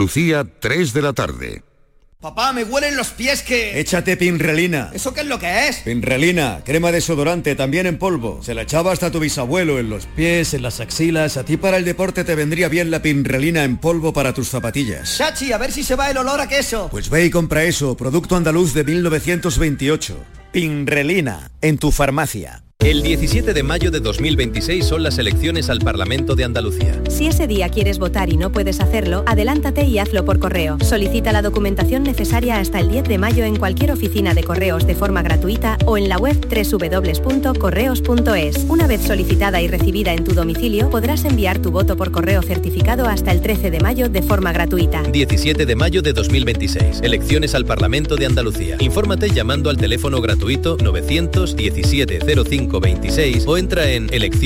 Lucía, 3 de la tarde. Papá, me huelen los pies que... Échate Pinrelina. ¿Eso qué es lo que es? Pinrelina, crema desodorante, también en polvo. Se la echaba hasta tu bisabuelo en los pies, en las axilas. A ti para el deporte te vendría bien la Pinrelina en polvo para tus zapatillas. Chachi, a ver si se va el olor a queso. Pues ve y compra eso, producto andaluz de 1928. Pinrelina, en tu farmacia. El 17 de mayo de 2026 son las elecciones al Parlamento de Andalucía. Si ese día quieres votar y no puedes hacerlo, adelántate y hazlo por correo. Solicita la documentación necesaria hasta el 10 de mayo en cualquier oficina de correos de forma gratuita o en la web www.correos.es. Una vez solicitada y recibida en tu domicilio, podrás enviar tu voto por correo certificado hasta el 13 de mayo de forma gratuita. 17 de mayo de 2026. Elecciones al Parlamento de Andalucía. Infórmate llamando al teléfono gratuito 917 05 26 o entra en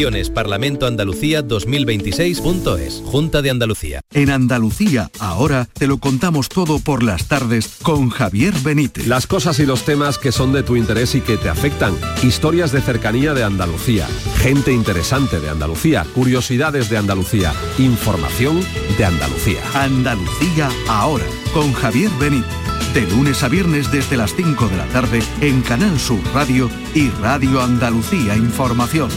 eleccionesparlamentoandalucía2026.es. Junta de Andalucía. En Andalucía, ahora te lo contamos todo por las tardes con Javier Benítez. Las cosas y los temas que son de tu interés y que te afectan. Historias de cercanía de Andalucía. Gente interesante de Andalucía. Curiosidades de Andalucía. Información de Andalucía. Andalucía, ahora, con Javier Benítez. De lunes a viernes desde las 5 de la tarde en Canal Sur Radio y Radio Andalucía Información.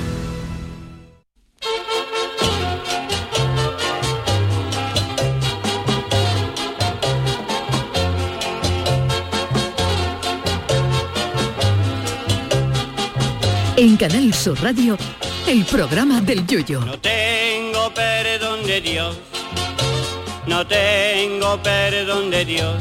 En Canal Sur Radio, el programa del Yoyo. No tengo perdón de Dios, no tengo perdón de Dios.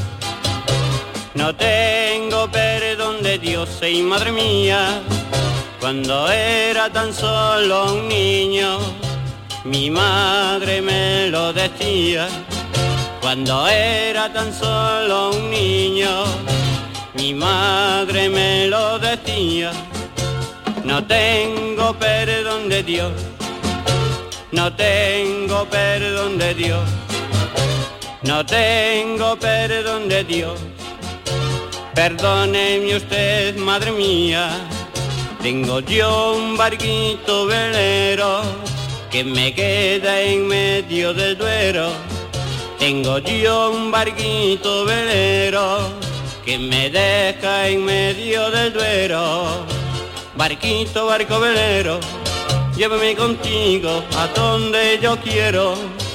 No tengo perdón de Dios, y madre mía, cuando era tan solo un niño, mi madre me lo decía. Cuando era tan solo un niño, mi madre me lo decía. No tengo perdón de Dios, no tengo perdón de Dios, no tengo perdón de Dios. Perdóneme usted, madre mía, tengo yo un barquito velero que me queda en medio del Duero. Tengo yo un barquito velero que me deja en medio del Duero. Barquito, barco velero, llévame contigo a donde yo quiero.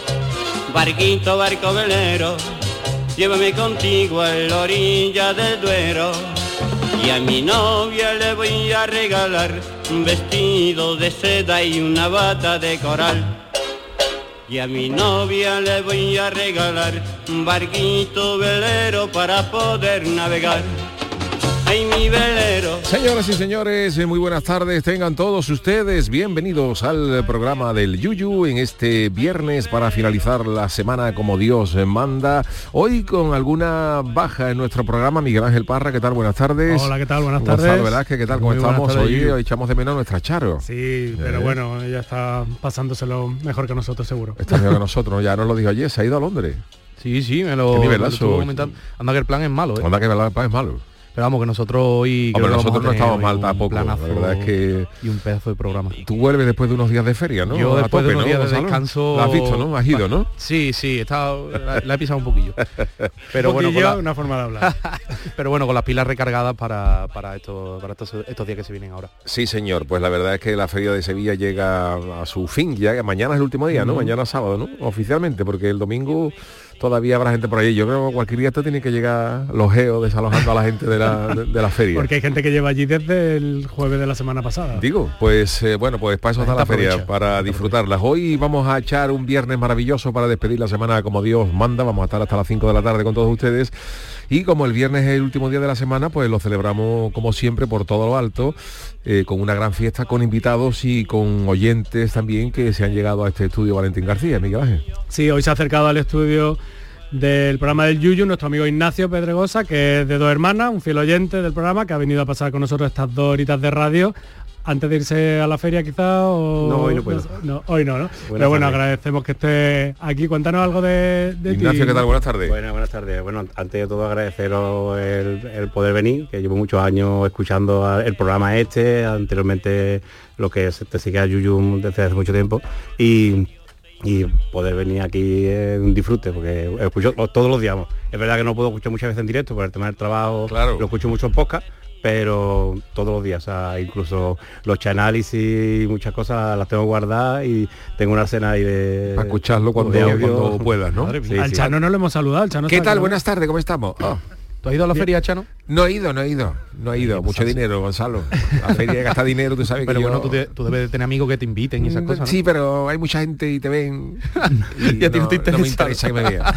Barquito, barco velero, llévame contigo a la orilla del Duero. Y a mi novia le voy a regalar un vestido de seda y una bata de coral. Y a mi novia le voy a regalar un barquito velero para poder navegar. ¡Ay, mi velero! Señoras y señores, muy buenas tardes. Tengan todos ustedes bienvenidos al programa del Yuyu en este viernes para finalizar la semana como Dios manda. Hoy con alguna baja en nuestro programa. Miguel Ángel Parra, ¿qué tal? Buenas tardes. Hola, ¿qué tal? Buenas tardes. ¿Verdad? ¿Qué tal? ¿Cómo estamos? Hoy echamos de menos a nuestra Charo. Sí, pero bueno, ella está pasándoselo mejor que nosotros, seguro. Está mejor que nosotros, ya nos lo dijo ayer, se ha ido a Londres. Sí, me lo estuvo comentando. Anda que el plan es malo, ¿eh? Anda que el plan es malo. Pero vamos, que nosotros hoy... Hombre, nosotros no estamos mal tampoco, la verdad es que... Y un pedazo de programa. Tú vuelves después de unos días de feria, ¿no? Yo después de unos días de descanso... ¿La has visto, no? ¿Has ido, no? Sí, la he pisado un poquillo. Pero bueno, una forma de hablar. Pero bueno, con las pilas recargadas para estos días que se vienen ahora. Sí, señor, pues la verdad es que la feria de Sevilla llega a su fin, ya mañana es el último día, ¿no? Mañana sábado, ¿no? Oficialmente, porque el domingo... Todavía habrá gente por ahí. Yo creo que cualquier día tiene que llegar los geos desalojando a la gente de la feria. Porque hay gente que lleva allí desde el jueves de la semana pasada. Digo, pues bueno, pues para eso está la feria, para disfrutarlas. Hoy vamos a echar un viernes maravilloso para despedir la semana como Dios manda. Vamos a estar hasta las 5 de la tarde con todos ustedes. Y como el viernes es el último día de la semana, pues lo celebramos como siempre por todo lo alto, con una gran fiesta, con invitados y con oyentes también que se han llegado a este estudio. Valentín García, Miguel Ángel. Sí, hoy se ha acercado al estudio del programa del Yuyu nuestro amigo Ignacio Pedregosa, que es de Dos Hermanas, un fiel oyente del programa, que ha venido a pasar con nosotros estas 2 horitas de radio. Antes de irse a la feria quizá o... No, hoy no puedo. No, hoy no. Pero bueno, agradecemos que esté aquí. Cuéntanos algo de Ignacio, ti. ¿qué tal? Buenas tardes. Buenas tardes. Bueno, antes de todo agradeceros el poder venir, que llevo muchos años escuchando el programa anteriormente lo que te sigue a Yuyu desde hace mucho tiempo. Y y poder venir aquí es un disfrute, porque escucho todos los días. Es verdad que no puedo escuchar muchas veces en directo por el tema del trabajo, claro. Lo escucho mucho en podcast, pero todos los días, o sea, incluso los análisis y muchas cosas las tengo guardadas y tengo una escena ahí de... Para escucharlo cuando puedas, ¿no? Sí, al Chano no le hemos saludado. Al Chano ¿Qué tal? Buenas tardes, ¿cómo estamos? Oh. ¿Tú has ido a la feria, Chano? No he ido. Mucho dinero, Gonzalo. La feria gasta dinero, tú sabes. Pero que bueno, yo... tú debes de tener amigos que te inviten y esas cosas, ¿no? Sí, pero hay mucha gente y te ven. Y a ti no te interesa. No me interesa que me vean.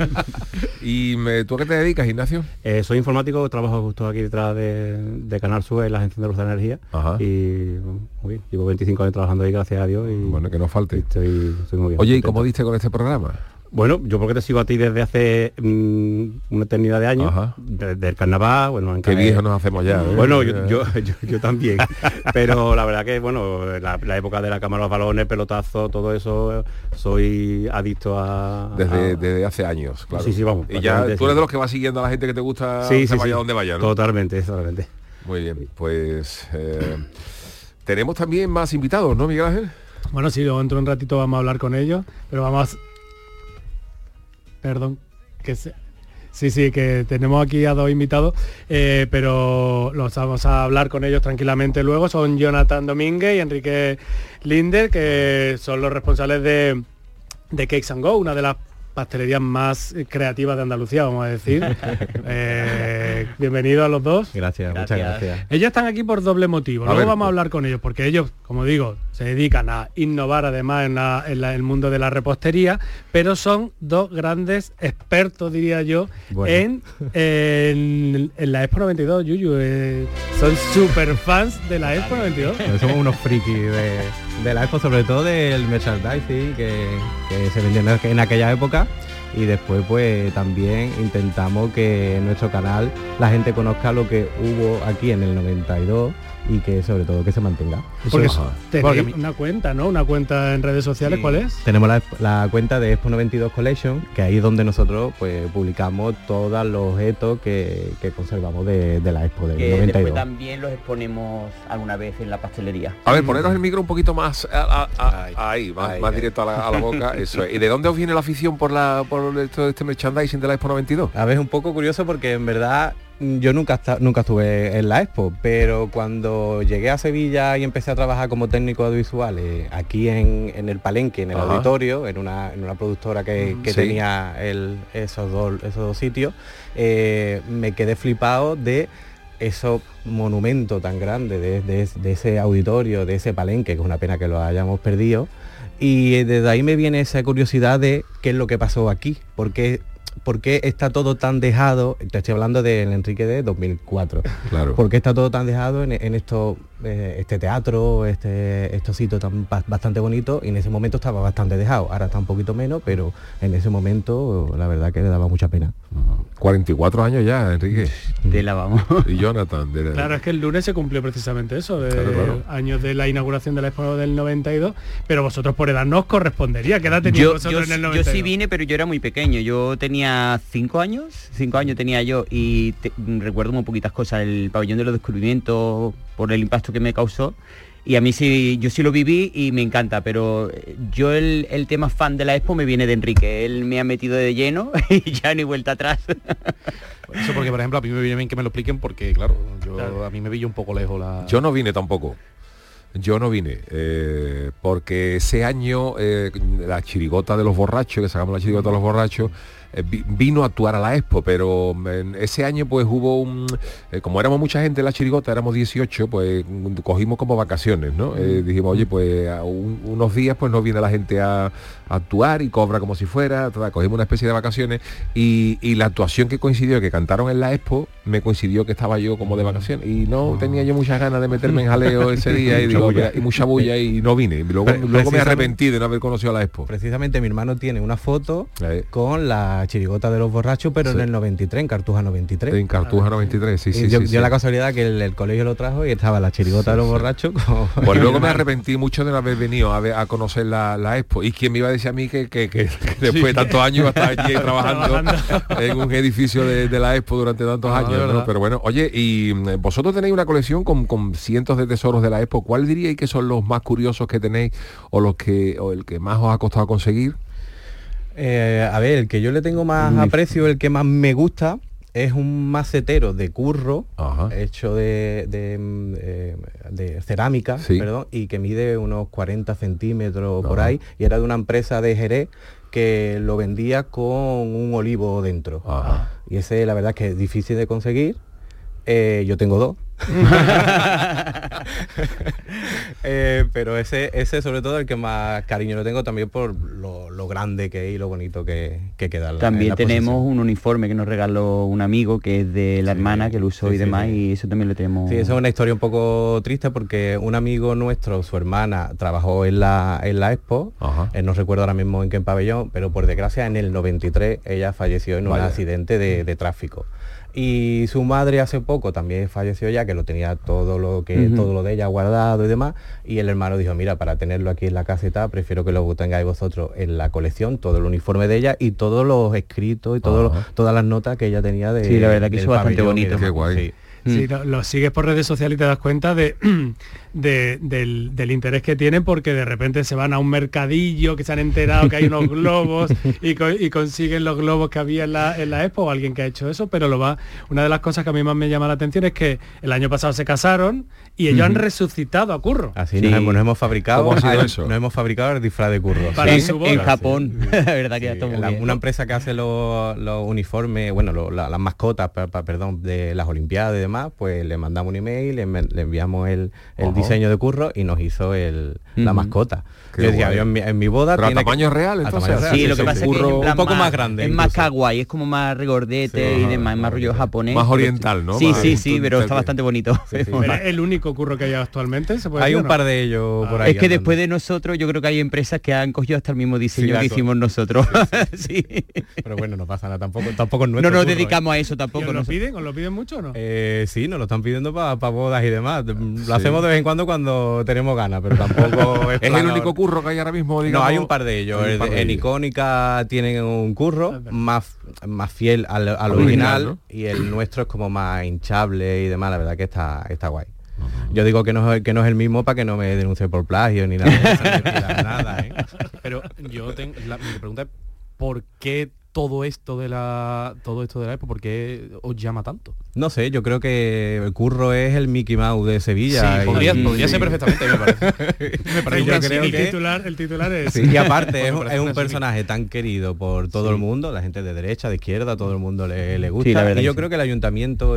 ¿Y ¿tú a qué te dedicas, Ignacio? Soy informático, trabajo justo aquí detrás de Canal Sur, en la Agencia de Energía. Ajá. Y muy bien, llevo 25 años trabajando ahí, gracias a Dios. Y bueno, que no falte. Estoy muy bien. Oye, ¿y cómo diste con este programa? Bueno, yo porque te sigo a ti desde hace una eternidad de años, desde el carnaval, bueno... Qué viejos nos hacemos ya. Bueno, yo también, pero la verdad que, bueno, la época de la cámara de los balones, pelotazo, todo eso, soy adicto a... Desde hace años, claro. Sí, vamos. Y ya tú eres de los que vas siguiendo a la gente que te gusta, vaya donde vaya, ¿no? Totalmente. Muy bien, pues... tenemos también más invitados, ¿no, Miguel Ángel? Bueno, sí, luego dentro de un ratito vamos a hablar con ellos, pero vamos... Perdón, sí, que tenemos aquí a 2 invitados, pero los vamos a hablar con ellos tranquilamente luego. Son Jonathan Domínguez y Enrique Linder, que son los responsables de Cakes and Go, una de las pastelerías más creativas de Andalucía, vamos a decir. Bienvenidos a los dos. Gracias, muchas gracias. Ellos están aquí por doble motivo. Luego vamos a hablar con ellos, porque ellos, como digo, se dedican a innovar además en el mundo de la repostería, pero son 2 grandes expertos, diría yo, en la Expo 92, Yuyu. Son súper fans de la Expo 92. Pues somos unos frikis de la Expo, sobre todo del merchandising que se vendió en aquella época, y después pues también intentamos que en nuestro canal la gente conozca lo que hubo aquí en el 92 y que sobre todo que se mantenga. Porque tenéis una cuenta, ¿no? Una cuenta en redes sociales, sí. ¿Cuál es? Tenemos la cuenta de Expo 92 Collection, que ahí es donde nosotros pues publicamos todos los objetos que conservamos de la Expo del 92. Después también los exponemos alguna vez en la pastelería. A ver, poneros el micro un poquito más ahí, más directo a la boca. Eso es. ¿Y de dónde os viene la afición por este merchandising de la Expo 92? A ver, es un poco curioso porque en verdad yo nunca estuve en la Expo, pero cuando llegué a Sevilla y empecé a trabajar como técnico audiovisual aquí en el Palenque, en el auditorio, en una productora que tenía esos dos sitios, me quedé flipado de esos monumentos tan grandes, de ese auditorio, de ese Palenque, que es una pena que lo hayamos perdido. Y desde ahí me viene esa curiosidad de qué es lo que pasó aquí, ¿por qué está todo tan dejado? Te estoy hablando del Enrique de 2004. Claro. ¿Por qué está todo tan dejado en esto, este teatro, estos sitios tan bastante bonitos? Y en ese momento estaba bastante dejado. Ahora está un poquito menos, pero en ese momento la verdad que le daba mucha pena. 44 años ya, Enrique. De la vamos. Y Jonathan. Claro, es que el lunes se cumplió precisamente eso, claro. Años de la inauguración de la Expo del 92, pero vosotros por edad no os correspondería. ¿Qué edad teníais vosotros en el 92? Yo sí vine, pero yo era muy pequeño. Yo tenía 5 años tenía yo, y recuerdo muy poquitas cosas. El pabellón de los descubrimientos, por el impacto que me causó, y a mí sí, yo sí lo viví y me encanta, pero yo el tema fan de la Expo me viene de Enrique. Él me ha metido de lleno y ya ni vuelta atrás. Eso porque, por ejemplo, a mí me viene bien que me lo expliquen, porque claro, a mí me vi un poco lejos la... Yo no vine tampoco. Porque ese año la chirigota de los borrachos, que sacamos la chirigota de los borrachos, vino a actuar a la Expo, pero ese año pues hubo como éramos mucha gente en la chirigota, éramos 18, pues cogimos como vacaciones, ¿no? Dijimos, oye, pues unos días pues no viene la gente a actuar y cobra como si fuera, cogimos una especie de vacaciones, y la actuación que coincidió, que cantaron en la Expo, me coincidió que estaba yo como de vacaciones, y no tenía yo muchas ganas de meterme en jaleo ese día, y mucha bulla, y no vine. Luego me arrepentí de no haber conocido a la Expo. Precisamente mi hermano tiene una foto con la la chirigota de los borrachos, pero en el 93, en Cartuja 93. En Cartuja 93, sí. Dio la casualidad que el colegio lo trajo y estaba la chirigota de los borrachos. Pues luego me arrepentí mucho de no haber venido a conocer la Expo. ¿Y quién me iba a decir a mí que después de tantos años iba a estar allí trabajando en un edificio de la Expo durante tantos años, ¿no? Pero bueno, oye, y vosotros tenéis una colección con cientos de tesoros de la Expo. ¿Cuál diríais que son los más curiosos que tenéis o el que más os ha costado conseguir? A ver, el que yo le tengo más aprecio, el que más me gusta, es un macetero de curro, hecho de cerámica, perdón, y que mide unos 40 centímetros por ahí, y era de una empresa de Jerez que lo vendía con un olivo dentro. Y ese, la verdad, es que es difícil de conseguir. Yo tengo 2. Pero ese sobre todo el que más cariño lo tengo, también por lo grande que es y lo bonito que queda. También tenemos un uniforme que nos regaló un amigo que es de la hermana, que lo usó y demás, y eso también lo tenemos. Sí, eso es una historia un poco triste porque un amigo nuestro, su hermana, trabajó en la Expo, no recuerdo ahora mismo en qué pabellón, pero por desgracia en el 93 ella falleció en un accidente de tráfico. Y su madre hace poco también falleció ya, que lo tenía todo lo de ella guardado y demás, y el hermano dijo, mira, para tenerlo aquí en la casa y tal, prefiero que lo tengáis vosotros en la colección, todo el uniforme de ella y todos los escritos y todas las notas que ella tenía de... Sí, la verdad que eso es bastante bonito. Qué guay. Sí. Sí, lo sigues por redes sociales y te das cuenta del interés que tienen, porque de repente se van a un mercadillo que se han enterado que hay unos globos y consiguen los globos que había en la Expo, o alguien que ha hecho eso, pero una de las cosas que a mí más me llama la atención es que el año pasado se casaron y ellos han resucitado a Curro. Así nos hemos fabricado. ¿Cómo ha sido eso? Nos hemos fabricado el disfraz de Curro. En Japón. La verdad que ya está muy bien. Una empresa que hace los uniformes, bueno, las mascotas, perdón, de las Olimpiadas y demás, pues le mandamos un email, le enviamos el diseño de Curro y nos hizo la mascota. Yo decía, yo en mi boda... Pero a tamaño real, entonces. Sí, lo que pasa es que es un poco más grande. Es más kawaii, es como más regordete y demás, más rollo japonés. Más oriental, ¿no? Sí, pero está bastante bonito. Pero es el único Curro que hay actualmente, ¿se puede hay decir, un par de ellos por ahí. Es que después de nosotros, yo creo que hay empresas que han cogido hasta el mismo diseño que hicimos nosotros. Sí. Pero bueno, no pasa nada, tampoco es nuestro. No nos dedicamos a eso tampoco. ¿Os lo piden mucho o no? Sí, nos lo están pidiendo para bodas y demás. Lo hacemos de vez en cuando tenemos ganas, pero tampoco es el único Curro que hay ahora mismo, digamos. No, hay un par de ellos. En Icónica tienen un Curro más fiel al original, ¿no? Y el nuestro es como más hinchable y demás. La verdad que está guay. Yo digo que no es el mismo para que no me denuncie por plagio ni nada. Pero mi pregunta es, ¿por qué todo esto de la Expo, por qué os llama tanto? No sé, yo creo que el Curro es el Mickey Mouse de Sevilla. Sí, podría ser perfectamente, me parece. Yo creo que el titular es... Sí, y aparte es un personaje tan querido por todo el mundo, la gente de derecha, de izquierda, todo el mundo le gusta. Sí, la verdad, y yo creo que el ayuntamiento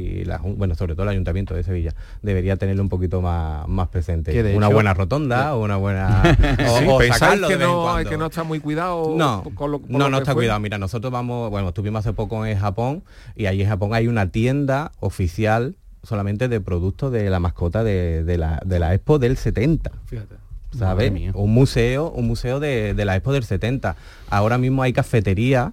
sobre todo el ayuntamiento de Sevilla debería tenerlo un poquito más presente. Una buena rotonda o una buena... ¿Pensáis que no está muy cuidado? No está cuidado. Mira, nosotros estuvimos hace poco en Japón, y allí en Japón hay una tienda oficial solamente de productos de la mascota de la Expo del 70. Fíjate. ¿Sabes? Un museo de la Expo del 70. Ahora mismo hay cafeterías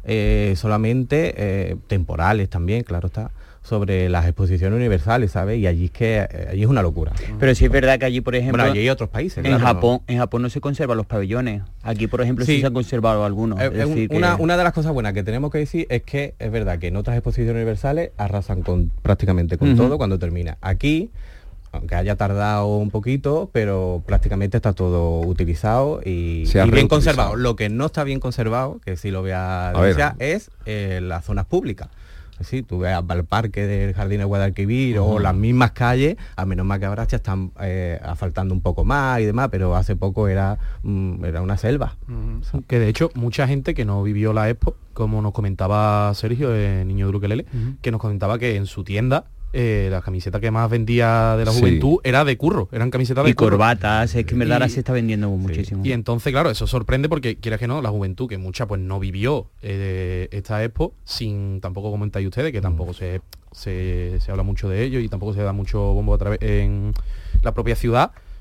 solamente temporales también, claro está, sobre las exposiciones universales, ¿sabes? Y allí es una locura. Pero sí es verdad que allí, por ejemplo, allí hay otros países. En Japón no se conservan los pabellones. Aquí, por ejemplo, sí se han conservado algunos. Una de las cosas buenas que tenemos que decir es que es verdad que en otras exposiciones universales arrasan prácticamente con todo cuando termina. Aquí, aunque haya tardado un poquito, pero prácticamente está todo utilizado y bien conservado. Lo que no está bien conservado, que sí lo voy a denunciar, es las zonas públicas. Sí, tú veas al parque del Jardín de Guadalquivir o las mismas calles, a menos más que ahora ya están asfaltando un poco más y demás, pero hace poco era una selva. Que de hecho mucha gente que no vivió la Expo, como nos comentaba Sergio, el niño de Ukelele, que nos comentaba que en su tienda la camiseta que más vendía de la juventud era de Curro, eran camisetas de Curro. Corbatas, es que en verdad ahora se está vendiendo muchísimo. Y entonces, claro, eso sorprende porque, quieras que no, la juventud, que mucha pues no vivió esta Expo, sin tampoco comentáis ustedes, que tampoco se habla mucho de ello y tampoco se da mucho bombo a través en la propia ciudad.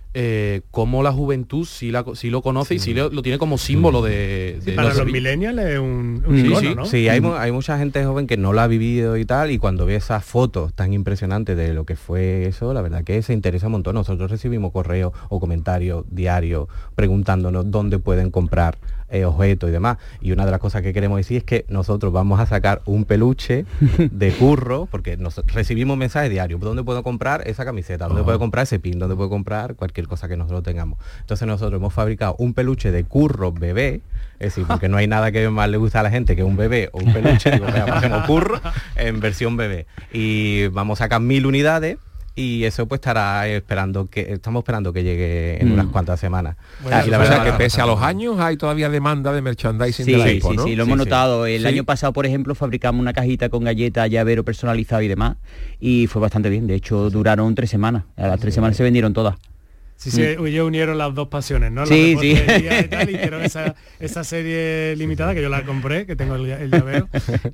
cómo la juventud sí lo conoce y sí lo tiene como símbolo de para los millennials es un icono, ¿no? Sí, hay mucha gente joven que no lo ha vivido y tal, y cuando ve esas fotos tan impresionantes de lo que fue eso, la verdad que se interesa un montón. Nosotros recibimos correos o comentarios diarios preguntándonos dónde pueden comprar objetos y demás, y una de las cosas que queremos decir es que nosotros vamos a sacar un peluche de Curro, porque recibimos mensajes diarios: ¿dónde puedo comprar esa camiseta? ¿Dónde puedo comprar ese pin? ¿Dónde puedo comprar cualquier cosa que nosotros tengamos? Entonces nosotros hemos fabricado un peluche de Curro bebé, es decir, porque no hay nada que más le gusta a la gente que un bebé o un peluche. Digo, hacemos Curro en versión bebé, y vamos a sacar 1000 unidades. Y eso pues estamos esperando que llegue en unas cuantas semanas. Bueno, y la verdad que pese a los años hay todavía demanda de merchandising de la Expo, ¿no? Sí, lo hemos notado. El año pasado, por ejemplo, fabricamos una cajita con galletas, llavero personalizado y demás, y fue bastante bien. De hecho, duraron 3 semanas. A las 3 semanas se vendieron todas. Sí, ellos unieron las dos pasiones, ¿no? Sí. Y tal, hicieron esa serie limitada que yo la compré, que tengo el llavero.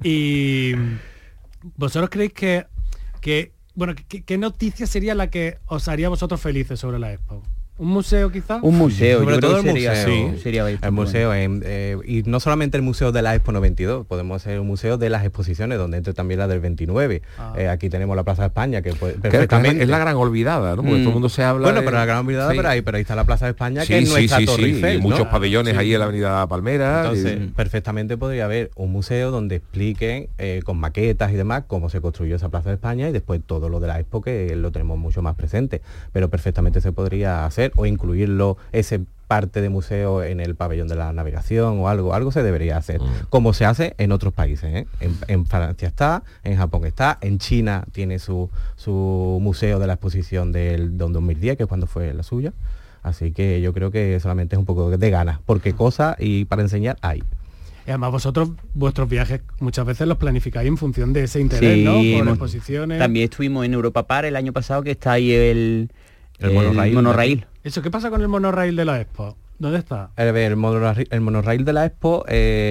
Y vosotros creéis que bueno, ¿qué noticia sería la que os haría a vosotros felices sobre la Expo? ¿Un museo quizás? Un museo, sobre todo el museo. Sería el museo, y no solamente el museo de la Expo 92, podemos hacer un museo de las exposiciones, donde entre también la del 29. Aquí tenemos la Plaza de España, que perfectamente... Es la gran olvidada, ¿no? Porque todo el mundo se habla pero la gran olvidada, pero ahí está la Plaza de España, que es nuestra Torre Eiffel, y muchos pabellones ahí en la Avenida Palmera. Entonces, perfectamente podría haber un museo donde expliquen con maquetas y demás cómo se construyó esa Plaza de España, y después todo lo de la Expo, que lo tenemos mucho más presente. Pero perfectamente se podría hacer, o incluirlo, ese parte de museo en el pabellón de la navegación o algo se debería hacer, como se hace en otros países, ¿eh? En Francia está, en Japón está, en China tiene su museo de la exposición del 2010, que es cuando fue la suya. Así que yo creo que solamente es un poco de ganas, porque cosas y para enseñar hay. Y además vosotros, vuestros viajes muchas veces los planificáis en función de ese interés, ¿no? Por exposiciones. También estuvimos en Europa Park el año pasado, que está ahí el monorraíl. ¿Eso qué pasa con el monorraíl de la Expo? ¿Dónde está? El monorraíl de la Expo,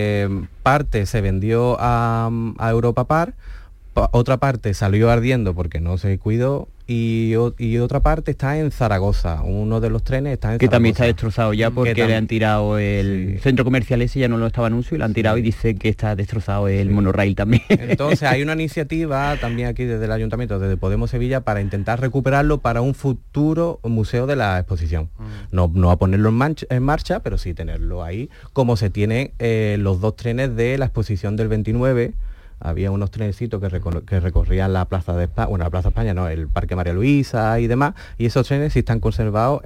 parte se vendió a Europa Park, otra parte salió ardiendo porque no se cuidó, y otra parte está en Zaragoza. Uno de los trenes está en que Zaragoza. También está destrozado ya, porque le han tirado el centro comercial ese, ya no lo estaba anuncio, y lo han tirado y dice que está destrozado el monorraíl también. Entonces hay una iniciativa también aquí desde el Ayuntamiento, desde Podemos Sevilla, para intentar recuperarlo para un futuro museo de la exposición. No a ponerlo en marcha, pero sí tenerlo ahí, como se tienen los 2 trenes de la exposición del 29. Había unos trenecitos que recorrían la Plaza de España, la Plaza de España, no, el Parque María Luisa y demás, y esos trenes sí están conservados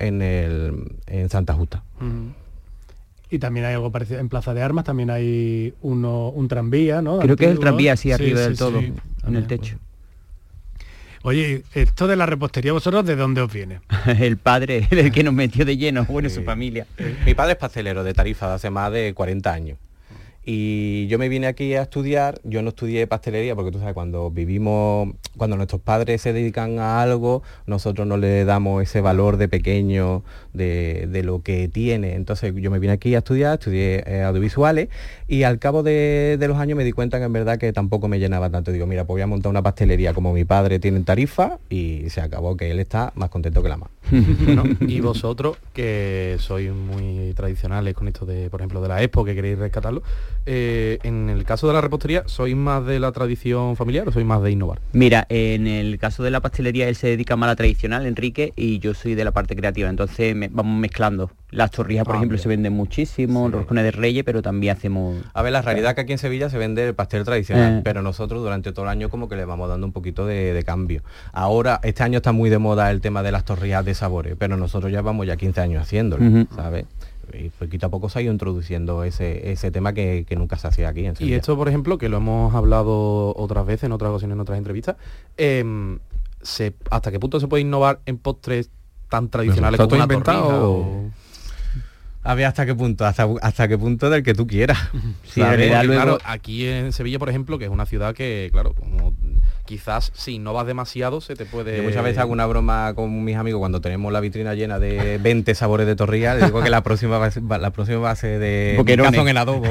en Santa Justa. Y también hay algo parecido en Plaza de Armas, también hay un tranvía, ¿no? Creo que es el tranvía así arriba del todo, en el techo. Oye, esto de la repostería, ¿vosotros de dónde os viene? El padre, el que nos metió de lleno, su familia. Mi padre es pastelero de Tarifa de hace más de 40 años. Y yo me vine aquí a estudiar. Yo no estudié pastelería porque tú sabes, cuando nuestros padres se dedican a algo, nosotros no le damos ese valor de pequeño de lo que tiene. Entonces yo me vine aquí a estudiar, estudié audiovisuales, y al cabo de los años me di cuenta que en verdad que tampoco me llenaba tanto. Digo, mira, pues voy a montar una pastelería como mi padre tiene en Tarifa, y se acabó, que él está más contento que la mamá. Bueno, y vosotros, que sois muy tradicionales con esto de, por ejemplo, de la Expo, que queréis rescatarlo, en el caso de la repostería, ¿sois más de la tradición familiar o sois más de innovar? Mira, en el caso de la pastelería, él se dedica más a la tradicional, Enrique, y yo soy de la parte creativa, entonces vamos mezclando. Las torrijas, por ejemplo, se venden muchísimo, los roscones de Reyes, pero también hacemos... A ver, la realidad que aquí en Sevilla se vende el pastel tradicional, pero nosotros durante todo el año como que le vamos dando un poquito de cambio. Ahora, este año está muy de moda el tema de las torrijas de sabores, pero nosotros ya vamos 15 años haciéndolo, ¿sabes? Y poquito a poco se ha ido introduciendo ese tema que nunca se hacía aquí en Sevilla. Y esto, por ejemplo, que lo hemos hablado otras veces, en otras ocasiones, en otras entrevistas, ¿hasta qué punto se puede innovar en postres tan tradicionales como una torrija? A ver, ¿hasta qué punto? Hasta qué punto del que tú quieras. Sí, luego... Claro, aquí en Sevilla, por ejemplo, que es una ciudad que, claro, como quizás si no vas demasiado se te puede... Yo muchas veces hago una broma con mis amigos cuando tenemos la vitrina llena de 20 sabores de torrilla, les digo que la próxima va a ser de cazón en adobo.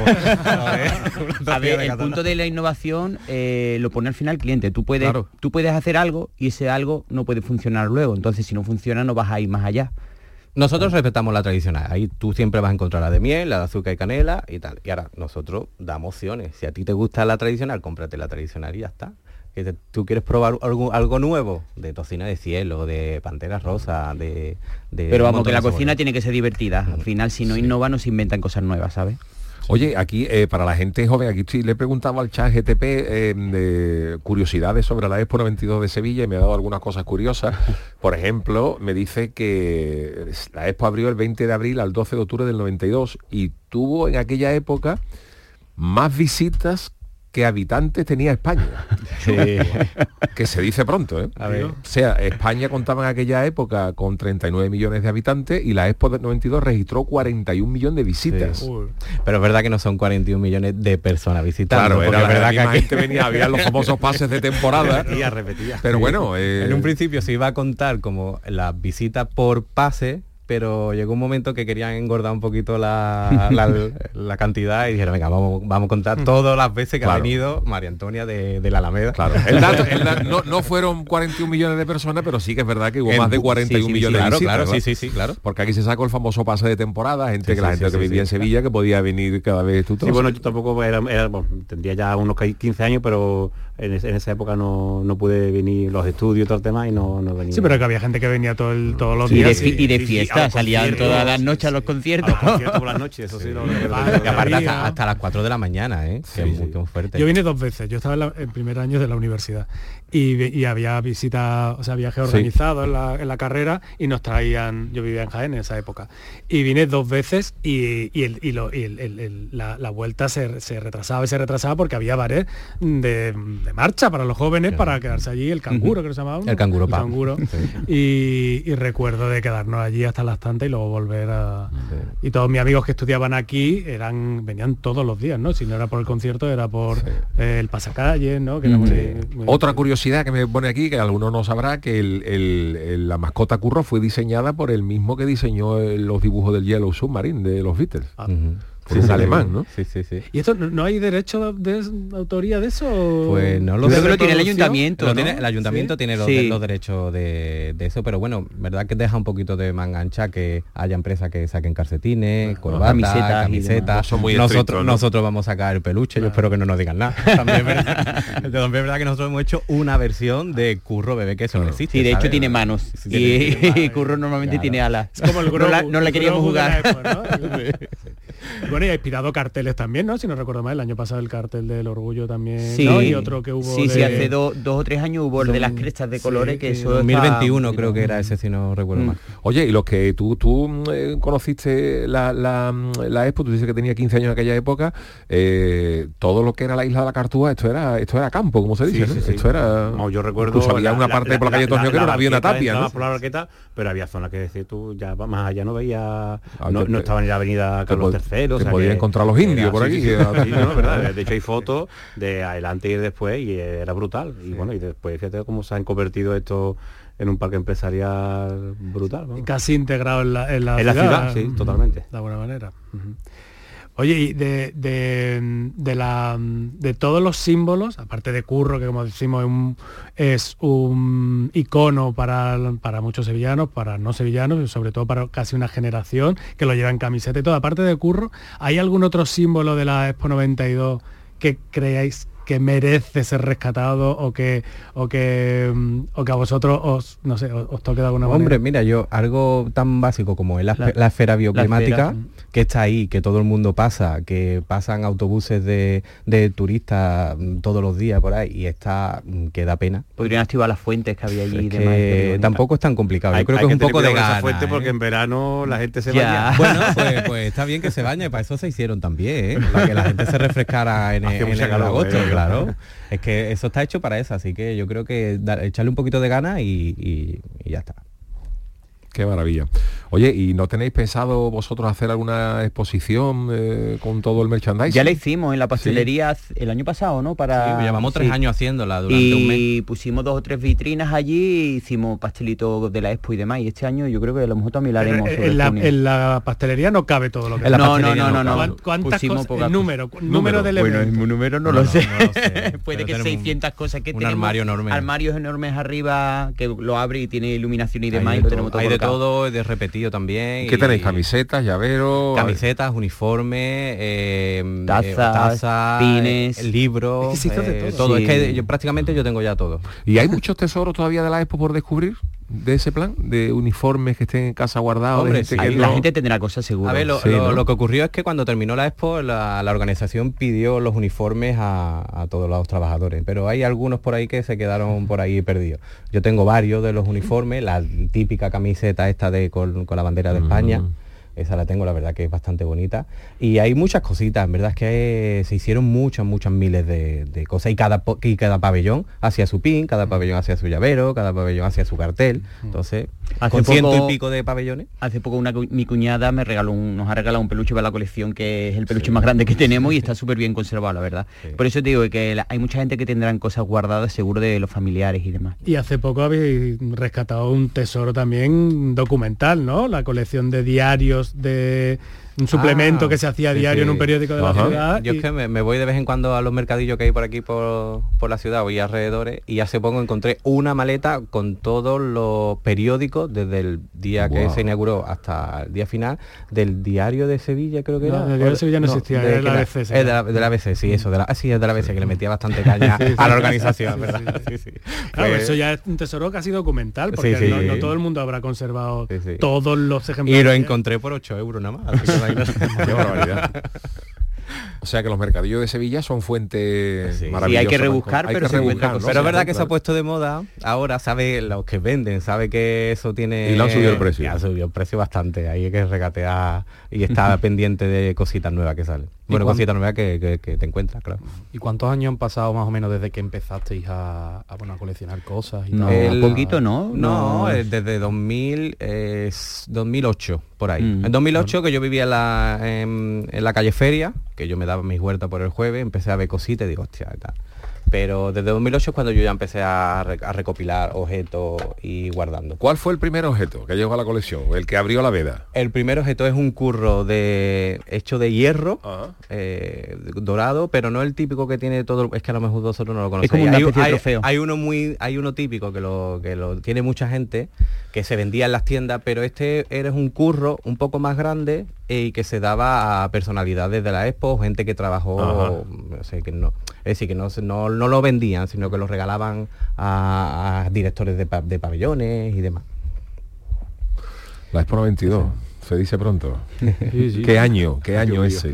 A ver, el punto de la innovación lo pone al final el cliente. Tú puedes hacer algo y ese algo no puede funcionar luego. Entonces, si no funciona, no vas a ir más allá. Nosotros respetamos la tradicional. Ahí tú siempre vas a encontrar la de miel, la de azúcar y canela y tal. Y ahora nosotros damos opciones. Si a ti te gusta la tradicional, cómprate la tradicional y ya está. ¿Tú quieres probar algo nuevo? De tocina de cielo, de pantera rosa, de Pero vamos, que la cocina tiene que ser divertida. Al final, si no innova, no se inventan cosas nuevas, ¿sabes? Oye, aquí para la gente joven, aquí sí le he preguntado al chat GTP de curiosidades sobre la Expo 92 de Sevilla y me ha dado algunas cosas curiosas. Por ejemplo, me dice que la Expo abrió el 20 de abril al 12 de octubre del 92 y tuvo en aquella época más visitas que habitantes tenía España. Sí. Que se dice pronto, ¿eh? A ver. O sea, España contaba en aquella época con 39 millones de habitantes y la Expo del 92 registró 41 millones de visitas. Sí. Pero es verdad que no son 41 millones de personas visitando. Claro, era verdad que aquí gente venía, había los famosos pases de temporada. Repetía. Pero bueno... En un principio se iba a contar como las visitas por pase, pero llegó un momento que querían engordar un poquito la cantidad y dijeron, venga, vamos a contar todas las veces que ha venido María Antonia de la Alameda. Claro. No fueron 41 millones de personas, pero sí que es verdad que hubo más de 41 millones de visitas. Claro. Porque aquí se sacó el famoso pase de temporada, gente que vivía en Sevilla, que podía venir cada vez tú. Sí, bueno, yo tampoco tendría ya unos 15 años, pero en esa época no pude venir los estudios y todo el tema y no venía. Sí, pero que había gente que venía todos los días. Y de fiesta. Salían todas las noches a los conciertos. Por las noches, eso sí. Aparte hasta las 4 de la mañana, que es muy fuerte. Yo vine 2 veces. Yo estaba en el primer año de la universidad y había visitas, o sea, viajes organizados en la carrera y nos traían, yo vivía en Jaén en esa época, y vine 2 veces y la vuelta se retrasaba porque había bares de marcha para los jóvenes, para quedarse allí, el canguro, que se llamaba, ¿no? El canguro. Y recuerdo de quedarnos allí hasta las tantas y luego volver a... Y todos mis amigos que estudiaban aquí venían todos los días, ¿no? Si no era por el concierto, era por el pasacalle, ¿no? Que era muy Otra curiosidad que me pone aquí, que alguno no sabrá, que la mascota Curro fue diseñada por el mismo que diseñó los dibujos del Yellow Submarine de los Beatles. Es alemán, ¿no? Sí. ¿Y esto no hay derecho de autoría de eso? Pues no lo sé. Creo que lo tiene el ayuntamiento, ¿no? El ayuntamiento tiene los derechos de eso, pero bueno, verdad que deja un poquito de manga ancha que haya empresas que saquen calcetines, corbatas, camisetas. Son muy estrictos, ¿no? Nosotros vamos a sacar el peluche, yo espero que no nos digan nada. También es verdad que nosotros hemos hecho una versión de Curro bebé, que eso no existe. Sí, de hecho tiene manos. Y Curro normalmente tiene alas. Es como el no la queríamos jugar. Bueno, y ha inspirado carteles también, ¿no? Si no recuerdo mal, el año pasado el cartel del orgullo también, sí, ¿no? Y otro que hubo sí, hace 2 o 3 años hubo el de las crestas de colores, que eso 2021 creo que era ese, si no recuerdo mal. Oye, y los que tú conociste la Expo, tú dices que tenía 15 años en aquella época, todo lo que era la isla de la Cartúa, esto era campo, como se dice, ¿no? Esto era... No, yo recuerdo... Incluso había una parte por la calle Torneo que no había una tapia, ¿no? Por la barqueta, pero había zonas que decir tú, ya más allá no veía... No estaban en la avenida Carlos III, o sea, podía encontrar los indios por aquí. ¿verdad? De hecho hay fotos de adelante y después y era brutal. Y bueno, y después fíjate cómo se han convertido esto en un parque empresarial brutal, ¿no? Casi integrado en la ciudad, sí, totalmente. De alguna manera. Oye, y de todos los símbolos, aparte de Curro, que como decimos es un icono para muchos sevillanos, para no sevillanos, y sobre todo para casi una generación que lo lleva en camiseta y todo, aparte de Curro, ¿hay algún otro símbolo de la Expo 92 que creáis que merece ser rescatado o que a vosotros os toque de alguna manera? Hombre, mira, yo algo tan básico como es la esfera bioclimática, que está ahí, que todo el mundo pasa, que pasan autobuses de turistas todos los días por ahí y que da pena. Podrían activar las fuentes que había allí. Tampoco es tan complicado. Yo creo que es un poco de gana, fuente porque en verano la gente se baña. Bueno, pues está bien que se bañe, para eso se hicieron también, para que la gente se refrescara en agosto. Claro, es que eso está hecho para eso, así que yo creo que echarle un poquito de ganas y ya está. Qué maravilla. Oye, ¿y no tenéis pensado vosotros hacer alguna exposición con todo el merchandising? Ya la hicimos en la pastelería el año pasado, ¿no? Llevamos 3 años haciéndola durante un mes. Y pusimos 2 o 3 vitrinas allí, hicimos pastelitos de la Expo y demás, y este año yo creo que a lo mejor también la haremos. En la pastelería no cabe todo lo que... No. ¿Cuántas cosas? El número de elementos. Bueno, el número no lo sé. Puede que 600 cosas que tenemos. Armario enorme. Armarios enormes arriba, que lo abre y tiene iluminación y demás, y lo tenemos todo. todo, de repetido también. ¿Qué tenéis? ¿Camisetas, llaveros? Camisetas, uniformes, tazas, pines, libros, todo. Sí. Es que prácticamente yo tengo ya todo. ¿Y hay muchos tesoros todavía de la Expo por descubrir? ¿De ese plan? ¿De uniformes que estén en casa guardados? Hombre, sí, la gente tendrá cosas seguro. A ver, lo que ocurrió es que cuando terminó la Expo, la organización pidió los uniformes a todos los trabajadores, pero hay algunos por ahí que se quedaron por ahí perdidos. Yo tengo varios de los uniformes, la típica camiseta esta con la bandera de España. Esa la tengo, la verdad que es bastante bonita. Y hay muchas cositas, en verdad es que se hicieron muchas miles de cosas. Y cada pabellón hacía su pin, cada pabellón hacía su llavero, cada pabellón hacía su cartel. Entonces, con 100 y pico de pabellones. Hace poco mi cuñada nos ha regalado un peluche para la colección, que es el peluche más grande que tenemos y está súper bien conservado, la verdad. Sí. Por eso te digo que hay mucha gente que tendrán cosas guardadas seguro de los familiares y demás. Y hace poco habéis rescatado un tesoro también documental, ¿no? La colección de diarios de un suplemento que se hacía a diario en un periódico de la ciudad. Yo es que me voy de vez en cuando a los mercadillos que hay por aquí por la ciudad o y alrededores, y hace poco encontré una maleta con todos los periódicos desde el día que se inauguró hasta el día final del Diario de Sevilla, creo que era. El Diario de Sevilla no existía, era el ABC. Es de la ABC, sí, eso, es de la ABC, que le metía bastante caña a la organización, ¿verdad? Sí. Claro, eso ya es un tesoro casi documental, porque no todo el mundo habrá conservado todos los ejemplares. Y lo encontré por 8 euros nada más. Qué barbaridad. O sea que los mercadillos de Sevilla son fuentes maravillosas. Y hay que rebuscar, pero es verdad que se ha puesto de moda. Ahora sabe los que venden, sabe que eso tiene... Y lo han subido el precio. Ha subido el precio bastante. Ahí hay que regatear y estar pendiente de cositas nuevas que salen. Bueno, cositas nuevas que te encuentras, claro. ¿Y cuántos años han pasado más o menos desde que empezasteis a coleccionar cosas? Y un poquito, ¿no? No, desde 2008, por ahí. En 2008, que yo vivía en la calle Feria, que yo me daba mis huertas por el jueves, empecé a ver cositas y digo, hostia, y tal. Pero desde 2008 es cuando yo ya empecé a recopilar objetos y guardando. ¿Cuál fue el primer objeto que llegó a la colección? El que abrió la veda. El primer objeto es un curro hecho de hierro, dorado, pero no el típico que tiene todo. Es que a lo mejor vosotros no lo conocéis. Es como una especie de trofeo. Hay uno típico que lo tiene mucha gente, que se vendía en las tiendas, pero este era un curro un poco más grande y que se daba a personalidades de la Expo, gente que trabajó, es decir, que no lo vendían, sino que lo regalaban a directores de pabellones y demás. La Expo 92, se dice pronto. Sí. ¿Qué año ese?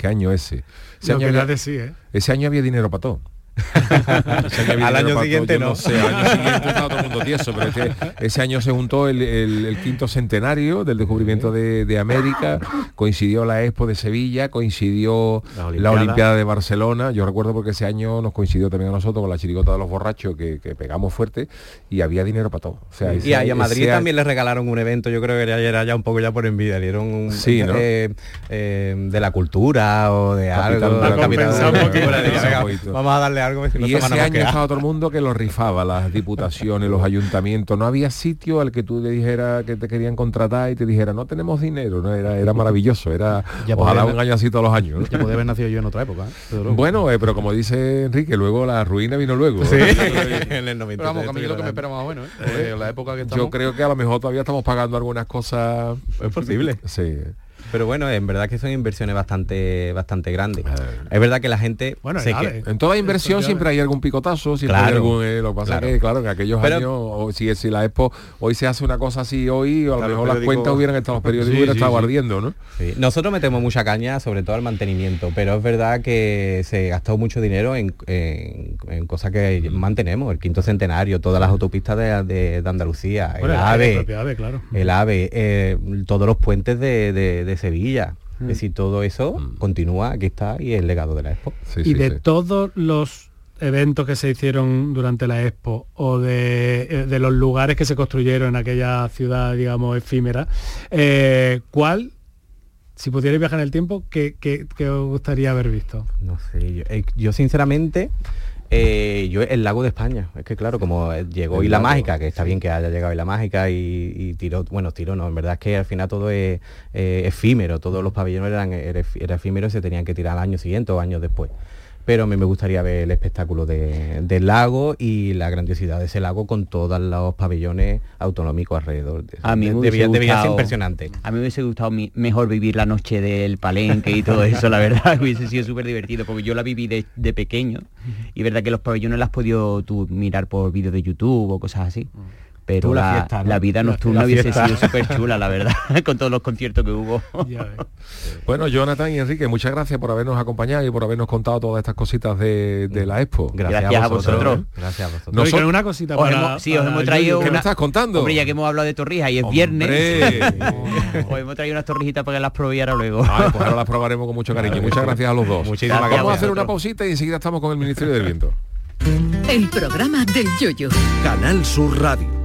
Ese año había dinero para todo. Al año siguiente no. No sé, al año siguiente estaba todo el mundo tieso, pero ese año se juntó el quinto centenario del descubrimiento de América, coincidió la Expo de Sevilla, coincidió la Olimpiada de Barcelona. Yo recuerdo porque ese año nos coincidió también a nosotros con la chirigota de los borrachos, que pegamos fuerte y había dinero para todo. O sea, y a Madrid también le regalaron un evento, yo creo que era ya un poco ya por envidia, le dieron un de la cultura o de algo. Vamos a darle algo. Y ese año estaba todo el mundo que lo rifaba, las diputaciones, los ayuntamientos. No había sitio al que tú le dijeras que te querían contratar y te dijera no tenemos dinero, ¿no? Era maravilloso, ojalá un año así todos los años, ¿no? Ya podía haber nacido yo en otra época, Bueno, pero como dice Enrique, luego la ruina vino luego. Sí. En el 90. Vamos, a mí lo que me espera más bueno, la época que estamos. Yo creo que a lo mejor todavía estamos pagando algunas cosas. Es posible. Sí. Pero bueno, en verdad que son inversiones bastante grandes. Es verdad que la gente... en toda inversión siempre hay algún picotazo, siempre hay algún... lo que pasa es que, claro, en aquellos años, si la Expo, hoy se hace una cosa así hoy, o a lo mejor las cuentas hubieran estado, los periódicos hubieran estado ardiendo, ¿no? Sí. Nosotros metemos mucha caña, sobre todo al mantenimiento, pero es verdad que se gastó mucho dinero en cosas que mantenemos, el quinto centenario, todas las autopistas de Andalucía, el AVE, todos los puentes de Sevilla. Es decir, todo eso continúa, aquí está, y es el legado de la Expo. Todos los eventos que se hicieron durante la Expo o de los lugares que se construyeron en aquella ciudad, digamos, efímera, ¿cuál, si pudierais viajar en el tiempo, qué os gustaría haber visto? No sé, yo sinceramente... yo el Lago de España, es que claro, como llegó Isla Mágica, que está bien que haya llegado Isla Mágica y tiró no, en verdad es que al final todo es efímero, todos los pabellones eran efímeros y se tenían que tirar al año siguiente o años después. pero me gustaría ver el espectáculo del lago y la grandiosidad de ese lago con todos los pabellones autonómicos alrededor. A mí debía ser impresionante. A mí me hubiese gustado mejor vivir la noche del Palenque y todo eso, la verdad, hubiese sido súper divertido, porque yo la viví de pequeño, y es verdad que los pabellones las has podido tú mirar por vídeos de YouTube o cosas así. Pero la vida nocturna hubiese sido súper chula, la verdad, con todos los conciertos que hubo. Bueno, Jonathan y Enrique, muchas gracias por habernos acompañado y por habernos contado todas estas cositas de la Expo. Gracias a vosotros. Gracias a vosotros. Una cosita para... os hemos traído... ¿Qué me estás contando? Hombre, ya que hemos hablado de torrijas y es viernes, os hemos traído unas torrijitas para que las probara luego. Pues ahora las probaremos con mucho cariño. Muchas gracias a los dos. Muchísimas gracias. Vamos a hacer una pausita y enseguida estamos con el Ministerio del Viento. El programa del Yoyo. Canal Sur Radio.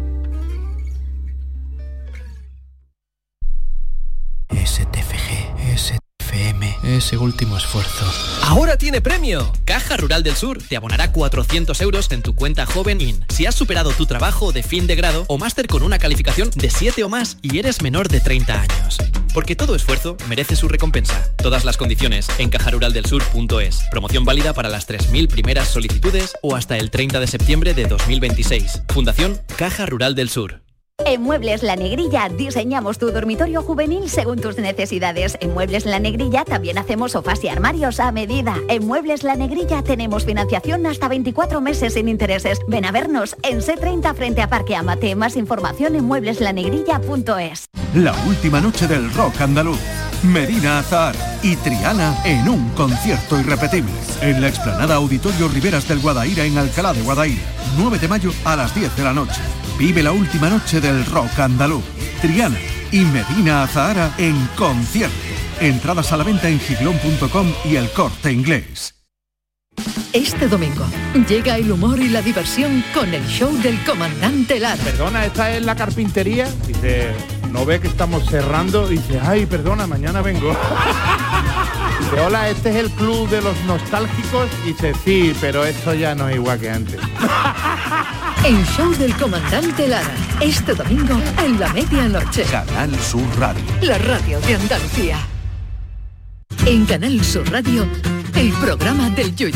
STFG, STFM, ese último esfuerzo. ¡Ahora tiene premio! Caja Rural del Sur te abonará 400 euros en tu cuenta Joven IN si has superado tu trabajo de fin de grado o máster con una calificación de 7 o más y eres menor de 30 años. Porque todo esfuerzo merece su recompensa. Todas las condiciones en cajaruraldelsur.es. Promoción válida para las 3.000 primeras solicitudes o hasta el 30 de septiembre de 2026. Fundación Caja Rural del Sur. En Muebles La Negrilla diseñamos tu dormitorio juvenil según tus necesidades. En Muebles La Negrilla también hacemos sofás y armarios a medida. En Muebles La Negrilla tenemos financiación hasta 24 meses sin intereses. Ven a vernos en C30 frente a Parque Amate. Más información en muebleslanegrilla.es. La última noche del rock andaluz. Medina Azahara y Triana en un concierto irrepetible. En la explanada Auditorio Riberas del Guadaíra en Alcalá de Guadaíra. 9 de mayo a las 10 de la noche. Vive la última noche del rock andaluz. Triana y Medina Azahara en concierto. Entradas a la venta en giglón.com y El Corte Inglés. Este domingo llega el humor y la diversión con el show del comandante Lara. Perdona, ¿esta es la carpintería? Dice, ¿no ve que estamos cerrando? Dice, ay, perdona, mañana vengo. Dice, hola, ¿este es el club de los nostálgicos? Dice, sí, pero esto ya no es igual que antes. El show del comandante Lara. Este domingo en la medianoche. Canal Sur Radio. La radio de Andalucía. En Canal Sur Radio, el programa del Yoyo.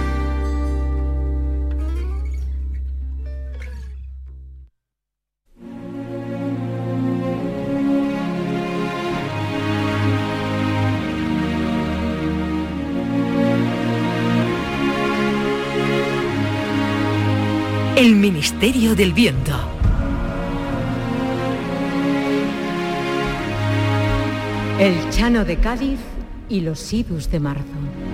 El Ministerio del Viento. El Chano de Cádiz y los idus de marzo.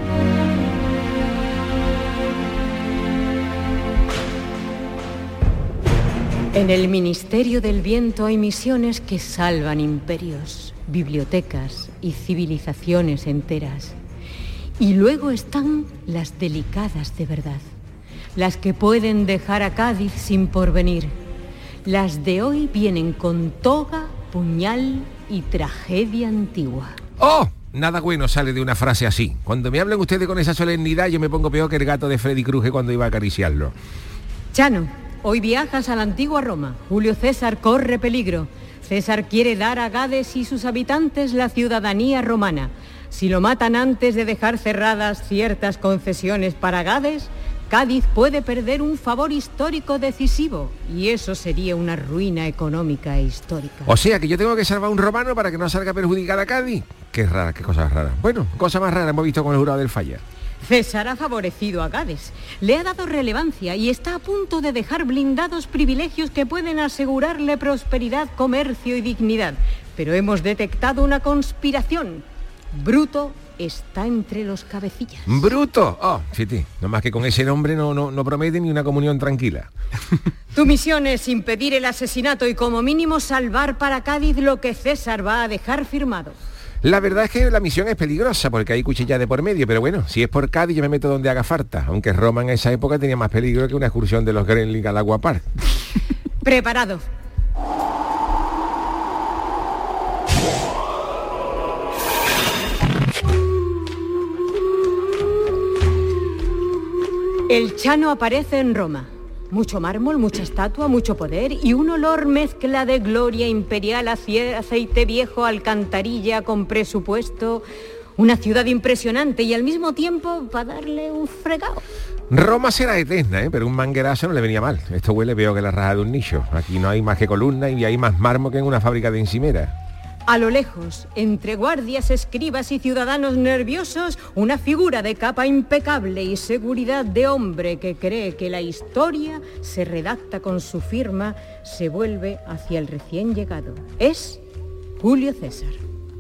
En el Ministerio del Viento hay misiones que salvan imperios, bibliotecas y civilizaciones enteras. Y luego están las delicadas de verdad, las que pueden dejar a Cádiz sin porvenir. Las de hoy vienen con toga, puñal y tragedia antigua. ¡Oh! Nada bueno sale de una frase así. Cuando me hablan ustedes con esa solemnidad, yo me pongo peor que el gato de Freddy Krueger cuando iba a acariciarlo. Chano, hoy viajas a la antigua Roma. Julio César corre peligro. César quiere dar a Gades y sus habitantes la ciudadanía romana. Si lo matan antes de dejar cerradas ciertas concesiones para Gades, Cádiz puede perder un favor histórico decisivo, y eso sería una ruina económica e histórica. O sea, que yo tengo que salvar a un romano para que no salga perjudicada Cádiz. Qué rara, qué cosa rara. Bueno, cosa más rara hemos visto con el jurado del Falla. César ha favorecido a Gades, le ha dado relevancia y está a punto de dejar blindados privilegios que pueden asegurarle prosperidad, comercio y dignidad. Pero hemos detectado una conspiración. Bruto está entre los cabecillas. ¡Bruto! Oh, sí, no más que con ese nombre no promete ni una comunión tranquila. Tu misión es impedir el asesinato y como mínimo salvar para Cádiz lo que César va a dejar firmado. La verdad es que la misión es peligrosa porque hay cuchillas de por medio, pero bueno, si es por Cádiz yo me meto donde haga falta, aunque Roma en esa época tenía más peligro que una excursión de los Gremlins al Agua Park. Preparado. El Chano aparece en Roma. Mucho mármol, mucha estatua, mucho poder y un olor mezcla de gloria imperial, aceite viejo, alcantarilla con presupuesto. Una ciudad impresionante y al mismo tiempo para darle un fregado. Roma será eterna, pero un manguerazo no le venía mal. Esto huele peor que la raja de un nicho. Aquí no hay más que columnas y hay más mármol que en una fábrica de encimera. A lo lejos, entre guardias, escribas y ciudadanos nerviosos, una figura de capa impecable y seguridad de hombre que cree que la historia se redacta con su firma, se vuelve hacia el recién llegado. Es Julio César.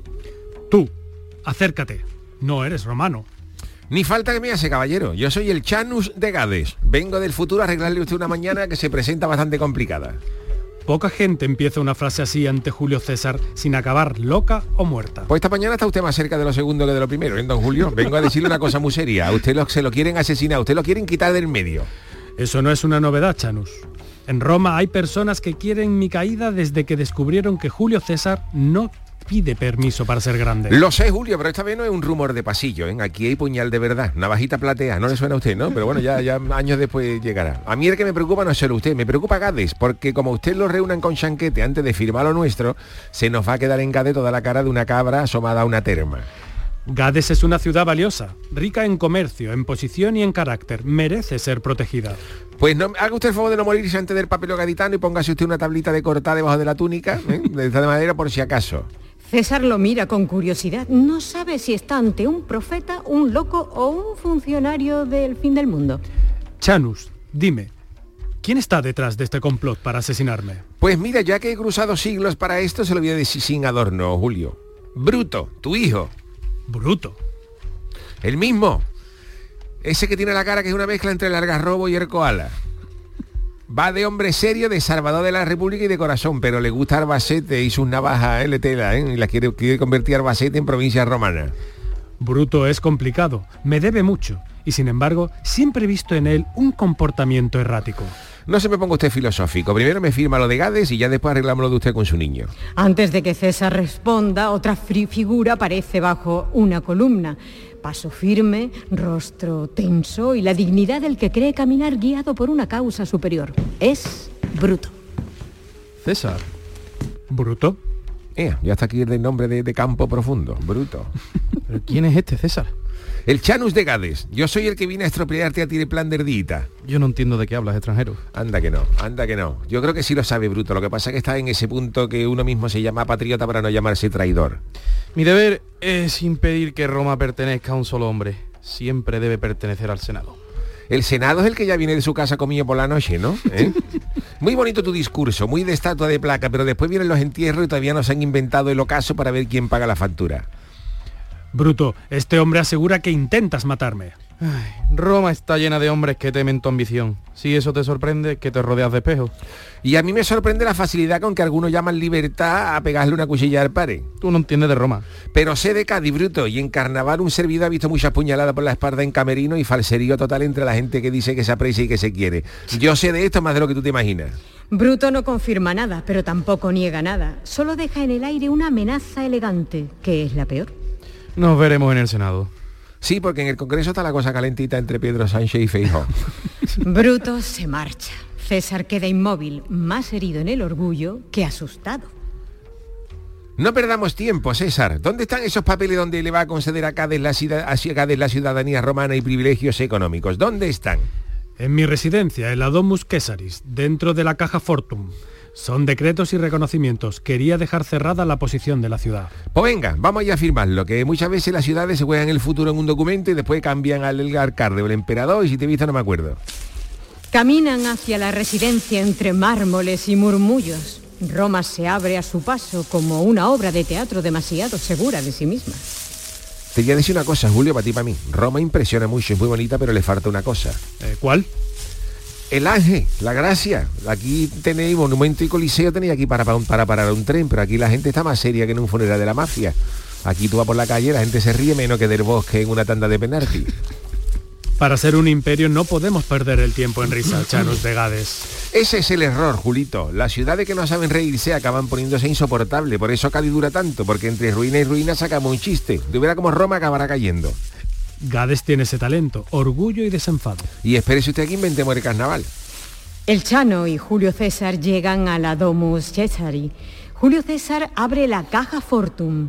Tú, acércate. No eres romano. Ni falta que me hace, caballero. Yo soy el Chanus de Gades. Vengo del futuro a arreglarle a usted una mañana que se presenta bastante complicada. Poca gente empieza una frase así ante Julio César sin acabar loca o muerta. Pues esta mañana está usted más cerca de lo segundo que de lo primero, ¿eh, don Julio? Vengo a decirle una cosa muy seria. A usted se lo quieren asesinar, a usted lo quieren quitar del medio. Eso no es una novedad, Chanus. En Roma hay personas que quieren mi caída desde que descubrieron que Julio César no pide permiso para ser grande. Lo sé, Julio, pero esta vez no es un rumor de pasillo, ¿eh? Aquí hay puñal de verdad, navajita platea, no le suena a usted, ¿no? Pero bueno, ya años después llegará. A mí el que me preocupa no es solo usted, me preocupa Gades, porque como usted lo reúnan con chanquete antes de firmar lo nuestro, se nos va a quedar en Gades toda la cara de una cabra asomada a una terma. Gades es una ciudad valiosa, rica en comercio, en posición y en carácter. Merece ser protegida. Pues no, haga usted el favor de no morirse antes del papel gaditano y póngase usted una tablita de cortar debajo de la túnica, de esta madera por si acaso. César lo mira con curiosidad. No sabe si está ante un profeta, un loco o un funcionario del fin del mundo. Chanus, dime, ¿quién está detrás de este complot para asesinarme? Pues mira, ya que he cruzado siglos para esto, se lo voy a decir sin adorno, Julio. Bruto, tu hijo. ¿Bruto? El mismo. Ese que tiene la cara que es una mezcla entre el algarrobo y el koala. Va de hombre serio, de salvador de la República y de corazón, pero le gusta Albacete y sus navajas, le tela, y la quiere convertir Albacete en provincia romana. Bruto es complicado, me debe mucho, y sin embargo, siempre he visto en él un comportamiento errático. No se me ponga usted filosófico, primero me firma lo de Gades y ya después arreglamos lo de usted con su niño. Antes de que César responda, otra figura aparece bajo una columna. Paso firme, rostro tenso y la dignidad del que cree caminar guiado por una causa superior. Es Bruto. César. ¿Bruto? Ya está aquí el nombre de campo profundo, Bruto. ¿Pero quién es este, César? El Chanus de Gades. Yo soy el que vine a estropearte a ti de plan de ardillita. Yo no entiendo de qué hablas, extranjero. Anda que no. Yo creo que sí lo sabe, Bruto. Lo que pasa es que está en ese punto que uno mismo se llama patriota para no llamarse traidor. Mi deber es impedir que Roma pertenezca a un solo hombre. Siempre debe pertenecer al Senado. El Senado es el que ya viene de su casa comido por la noche, ¿no? Muy bonito tu discurso, muy de estatua de placa, pero después vienen los entierros y todavía no se han inventado el ocaso para ver quién paga la factura. Bruto, este hombre asegura que intentas matarme. Ay, Roma está llena de hombres que temen tu ambición. Si eso te sorprende, que te rodeas de espejos. Y a mí me sorprende la facilidad con que algunos llaman libertad a pegarle una cuchilla al pare. Tú no entiendes de Roma. Pero sé de Cádiz, Bruto, y en carnaval un servidor ha visto muchas puñaladas por la espalda en camerino y falserío total entre la gente que dice que se aprecia y que se quiere. Yo sé de esto más de lo que tú te imaginas. Bruto no confirma nada, pero tampoco niega nada. Solo deja en el aire una amenaza elegante, que es la peor. Nos veremos en el Senado. Sí, porque en el Congreso está la cosa calentita entre Pedro Sánchez y Feijóo. Bruto se marcha. César queda inmóvil, más herido en el orgullo que asustado. No perdamos tiempo, César. ¿Dónde están esos papeles donde le va a conceder a Gades la ciudadanía romana y privilegios económicos? ¿Dónde están? En mi residencia, en la Domus Caesaris, dentro de la caja Fortum. Son decretos y reconocimientos. Quería dejar cerrada la posición de la ciudad. Pues venga, vamos ya a firmarlo, que muchas veces las ciudades se juegan el futuro en un documento y después cambian al alcalde o el emperador y si te he visto no me acuerdo. Caminan hacia la residencia entre mármoles y murmullos. Roma se abre a su paso como una obra de teatro demasiado segura de sí misma. Te voy a decir una cosa, Julio, para ti y para mí. Roma impresiona mucho, es muy bonita, pero le falta una cosa. ¿Cuál? El Ángel, la Gracia. Aquí tenéis Monumento y Coliseo, tenéis aquí para parar un tren, pero aquí la gente está más seria que en un funeral de la mafia. Aquí tú vas por la calle, la gente se ríe menos que del Bosque en una tanda de penalti. Para ser un imperio no podemos perder el tiempo en risa, Chanus de Gades. Ese es el error, Julito. Las ciudades que no saben reírse acaban poniéndose insoportable. Por eso Cádiz dura tanto, porque entre ruina y ruina sacamos un chiste. De hubiera como Roma acabará cayendo. Gades tiene ese talento, orgullo y desenfado. Y espérese usted que inventemos el carnaval. El Chano y Julio César llegan a la Domus Caesari. Julio César abre la caja Fortum.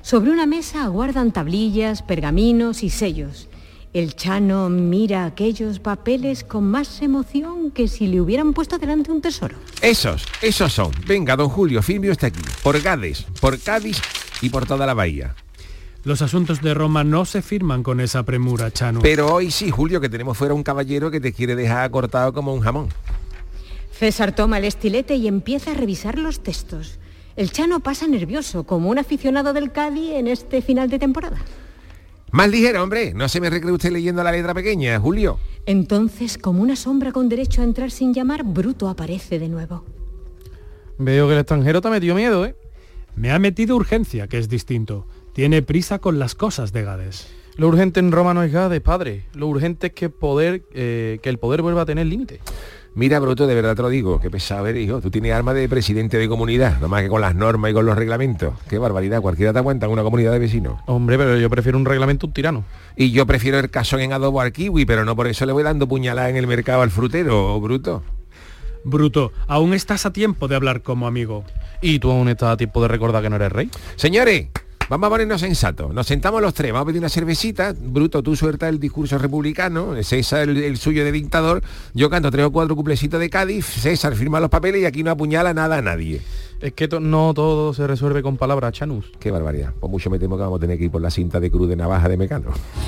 Sobre una mesa aguardan tablillas, pergaminos y sellos. El Chano mira aquellos papeles con más emoción que si le hubieran puesto delante un tesoro. Esos son. Venga, don Julio, firme usted aquí. Por Gades, por Cádiz y por toda la bahía. Los asuntos de Roma no se firman con esa premura, Chano. Pero hoy sí, Julio, que tenemos fuera un caballero que te quiere dejar cortado como un jamón. César toma el estilete y empieza a revisar los textos. El Chano pasa nervioso, como un aficionado del Cádiz en este final de temporada. Más ligero, hombre. No se me recree usted leyendo la letra pequeña, Julio. Entonces, como una sombra con derecho a entrar sin llamar, Bruto aparece de nuevo. Veo que el extranjero te ha metido miedo, ¿eh? Me ha metido urgencia, que es distinto. Tiene prisa con las cosas de Gades. Lo urgente en Roma no es Gades, padre. Lo urgente es que el poder vuelva a tener límite. Mira, Bruto, de verdad te lo digo, qué pesado eres, hijo. Tú tienes arma de presidente de comunidad, nada más que con las normas y con los reglamentos. Qué barbaridad, cualquiera te aguanta en una comunidad de vecinos. Hombre, pero yo prefiero un reglamento a un tirano. Y yo prefiero el cazón en adobo al kiwi, pero no por eso le voy dando puñalada en el mercado al frutero, Bruto. Bruto, aún estás a tiempo de hablar como amigo. ¿Y tú aún estás a tiempo de recordar que no eres rey? Señores, vamos a ponernos sensatos. Nos sentamos los tres, vamos a pedir una cervecita. Bruto, tú sueltas el discurso republicano, César el suyo de dictador. Yo canto 3 o 4 cuplecitos de Cádiz, César firma los papeles y aquí no apuñala nada a nadie. Es que no todo se resuelve con palabras, Chanus. Qué barbaridad. Pues mucho me temo que vamos a tener que ir por la cinta de cruz de navaja de Mecano.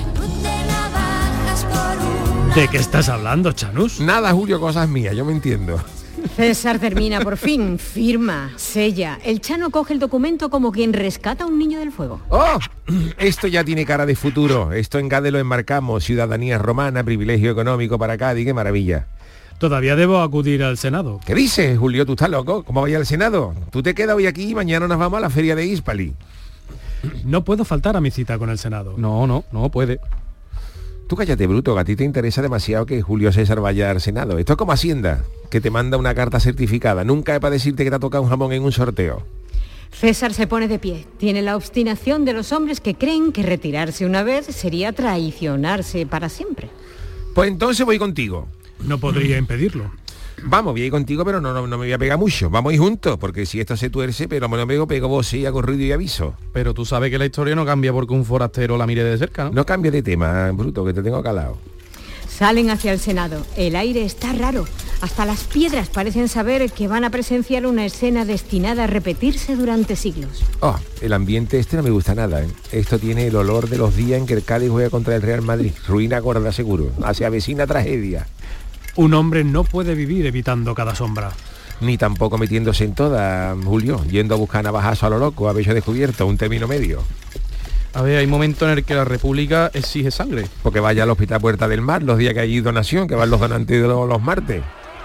¿De qué estás hablando, Chanus? Nada, Julio, cosas mías, yo me entiendo. César termina por fin, firma, sella. El Chano coge el documento como quien rescata a un niño del fuego. ¡Oh! Esto ya tiene cara de futuro. Esto en Gades lo enmarcamos. Ciudadanía romana, privilegio económico para Cádiz, qué maravilla. Todavía debo acudir al Senado. ¿Qué dices, Julio? ¿Tú estás loco? ¿Cómo vaya al Senado? Tú te quedas hoy aquí y mañana nos vamos a la feria de Hispali. No puedo faltar a mi cita con el Senado. No puede. Tú cállate, Bruto, que a ti te interesa demasiado que Julio César vaya al Senado. Esto es como Hacienda, que te manda una carta certificada. Nunca es para decirte que te ha tocado un jamón en un sorteo. César se pone de pie. Tiene la obstinación de los hombres que creen que retirarse una vez sería traicionarse para siempre. Pues entonces voy contigo. No podría impedirlo. Vamos, voy a ir contigo, pero no me voy a pegar mucho. Vamos a ir juntos, porque si esto se tuerce, pero me lo pego vos y hago ruido y aviso. Pero tú sabes que la historia no cambia porque un forastero la mire de cerca, ¿no? No cambia de tema, Bruto, que te tengo calado. Salen hacia el Senado. El aire está raro. Hasta las piedras parecen saber que van a presenciar una escena destinada a repetirse durante siglos. Oh, el ambiente este no me gusta nada, ¿eh? Esto tiene el olor de los días en que el Cádiz juega contra el Real Madrid. Ruina gorda, seguro. Se avecina tragedia. Un hombre no puede vivir evitando cada sombra. Ni tampoco metiéndose en toda, Julio, yendo a buscar navajazo a lo loco, a bello descubierto, un término medio. A ver, hay momentos en el que la República exige sangre. Porque vaya al Hospital Puerta del Mar los días que hay donación, que van los donantes de los martes.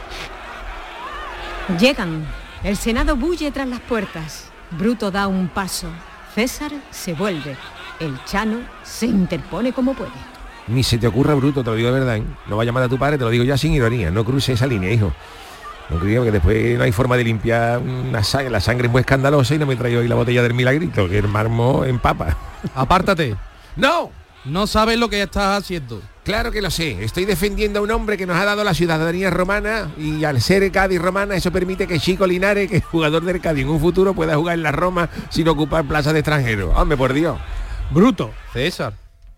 Llegan. El Senado bulle tras las puertas. Bruto da un paso. César se vuelve. El Chano se interpone como puede. Ni se te ocurra, Bruto, te lo digo de verdad, ¿eh? No vaya a llamar a tu padre, te lo digo ya sin ironía. No cruce esa línea, hijo. No creo que después no hay forma de limpiar la sangre es muy escandalosa y no me traigo hoy la botella del milagrito, que el mármol empapa. Apártate. ¡No! No sabes lo que estás haciendo. Claro que lo sé. Estoy defendiendo a un hombre que nos ha dado la ciudadanía romana y al ser Cádiz romana eso permite que Chico Linares, que es jugador del Cádiz en un futuro, pueda jugar en la Roma sin ocupar plaza de extranjero. Hombre, por Dios. Bruto. César.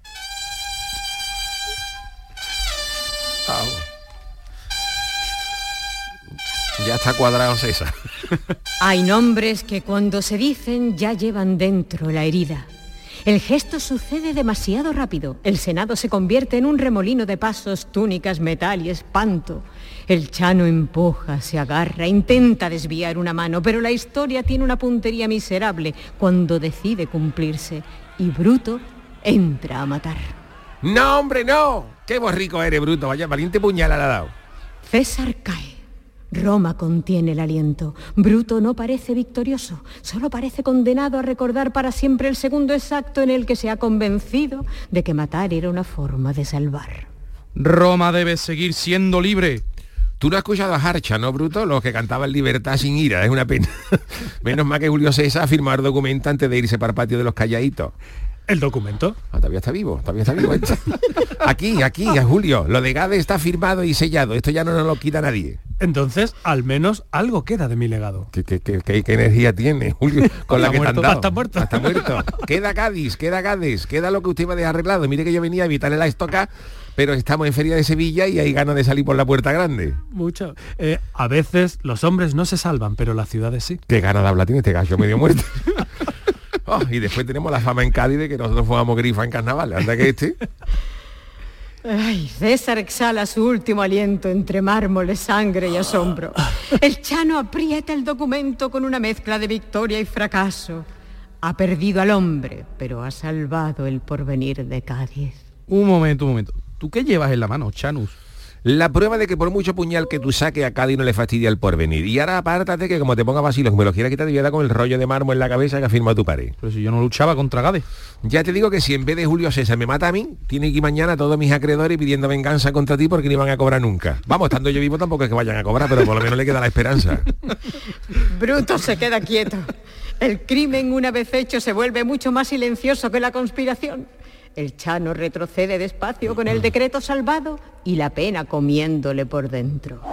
Ya está cuadrado César. Hay nombres que cuando se dicen ya llevan dentro la herida. El gesto sucede demasiado rápido. El Senado se convierte en un remolino de pasos, túnicas, metal y espanto. El Chano empuja, se agarra, intenta desviar una mano, pero la historia tiene una puntería miserable cuando decide cumplirse. Y Bruto entra a matar. ¡No, hombre, no! ¡Qué borrico eres, Bruto! Vaya, valiente puñal ha dado. César cae. Roma contiene el aliento. Bruto no parece victorioso, solo parece condenado a recordar para siempre el segundo exacto en el que se ha convencido de que matar era una forma de salvar. Roma debe seguir siendo libre. Tú no has escuchado a Harcha, ¿no, Bruto? Los que cantaban libertad sin ira, es una pena. Menos mal que Julio César firmó el documento antes de irse para el patio de los calladitos. ¿El documento? Todavía está vivo esto. Aquí, a Julio, lo de Gades está firmado y sellado, esto ya no nos lo quita nadie. Entonces, al menos algo queda de mi legado. ¿Qué energía tiene, Julio? Con la que te han dado. Está muerto. Está muerto. Queda Cádiz, queda lo que usted va a dejar arreglado. Mire que yo venía a evitarle la estoca, pero estamos en Feria de Sevilla y hay ganas de salir por la Puerta Grande. Mucho. A veces los hombres no se salvan, pero las ciudades sí. Qué ganas de hablar tiene este gallo medio muerto. Y después tenemos la fama en Cádiz de que nosotros fumamos grifa en carnaval. Anda que este... Ay, César exhala su último aliento entre mármoles, sangre y asombro. El Chano aprieta el documento con una mezcla de victoria y fracaso. Ha perdido al hombre, pero ha salvado el porvenir de Cádiz. Un momento. ¿Tú qué llevas en la mano, Chanus? La prueba de que por mucho puñal que tú saques a Cádiz no le fastidia el porvenir. Y ahora apártate que como te ponga vacilo, que me lo quiera quitar, te voy a dar con el rollo de mármol en la cabeza que ha firmado tu pared. Pero si yo no luchaba contra Cádiz. Ya te digo que si en vez de Julio César me mata a mí, tiene que ir mañana todos mis acreedores pidiendo venganza contra ti porque ni van a cobrar nunca. Vamos, estando yo vivo tampoco es que vayan a cobrar, pero por lo menos le queda la esperanza. Bruto se queda quieto. El crimen, una vez hecho, se vuelve mucho más silencioso que la conspiración. El Chano retrocede despacio con el decreto salvado y la pena comiéndole por dentro.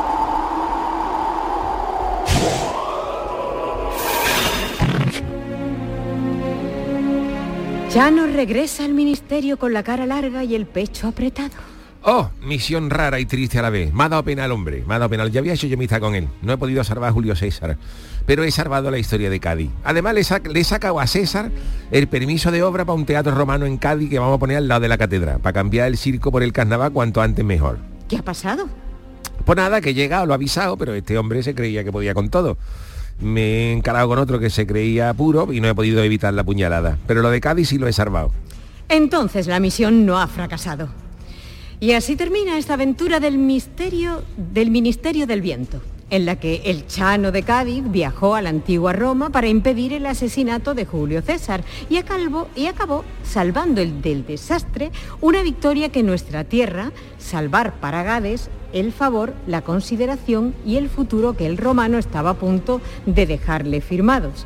Chano regresa al ministerio con la cara larga y el pecho apretado. Oh, misión rara y triste a la vez. Me ha dado pena el hombre, me ha dado pena. Ya había hecho yo amistad con él. No he podido salvar a Julio César, pero he salvado la historia de Cádiz. Además, le he sacado a César el permiso de obra para un teatro romano en Cádiz que vamos a poner al lado de la catedral, para cambiar el circo por el carnaval cuanto antes mejor. ¿Qué ha pasado? Pues nada, que he llegado, lo he avisado, pero este hombre se creía que podía con todo. Me he encarado con otro que se creía puro y no he podido evitar la puñalada. Pero lo de Cádiz sí lo he salvado. Entonces la misión no ha fracasado. Y así termina esta aventura del Ministerio del Viento, en la que el Chano de Cádiz viajó a la antigua Roma para impedir el asesinato de Julio César y acabó salvando del desastre una victoria que nuestra tierra, salvar para Gades el favor, la consideración y el futuro que el romano estaba a punto de dejarle firmados.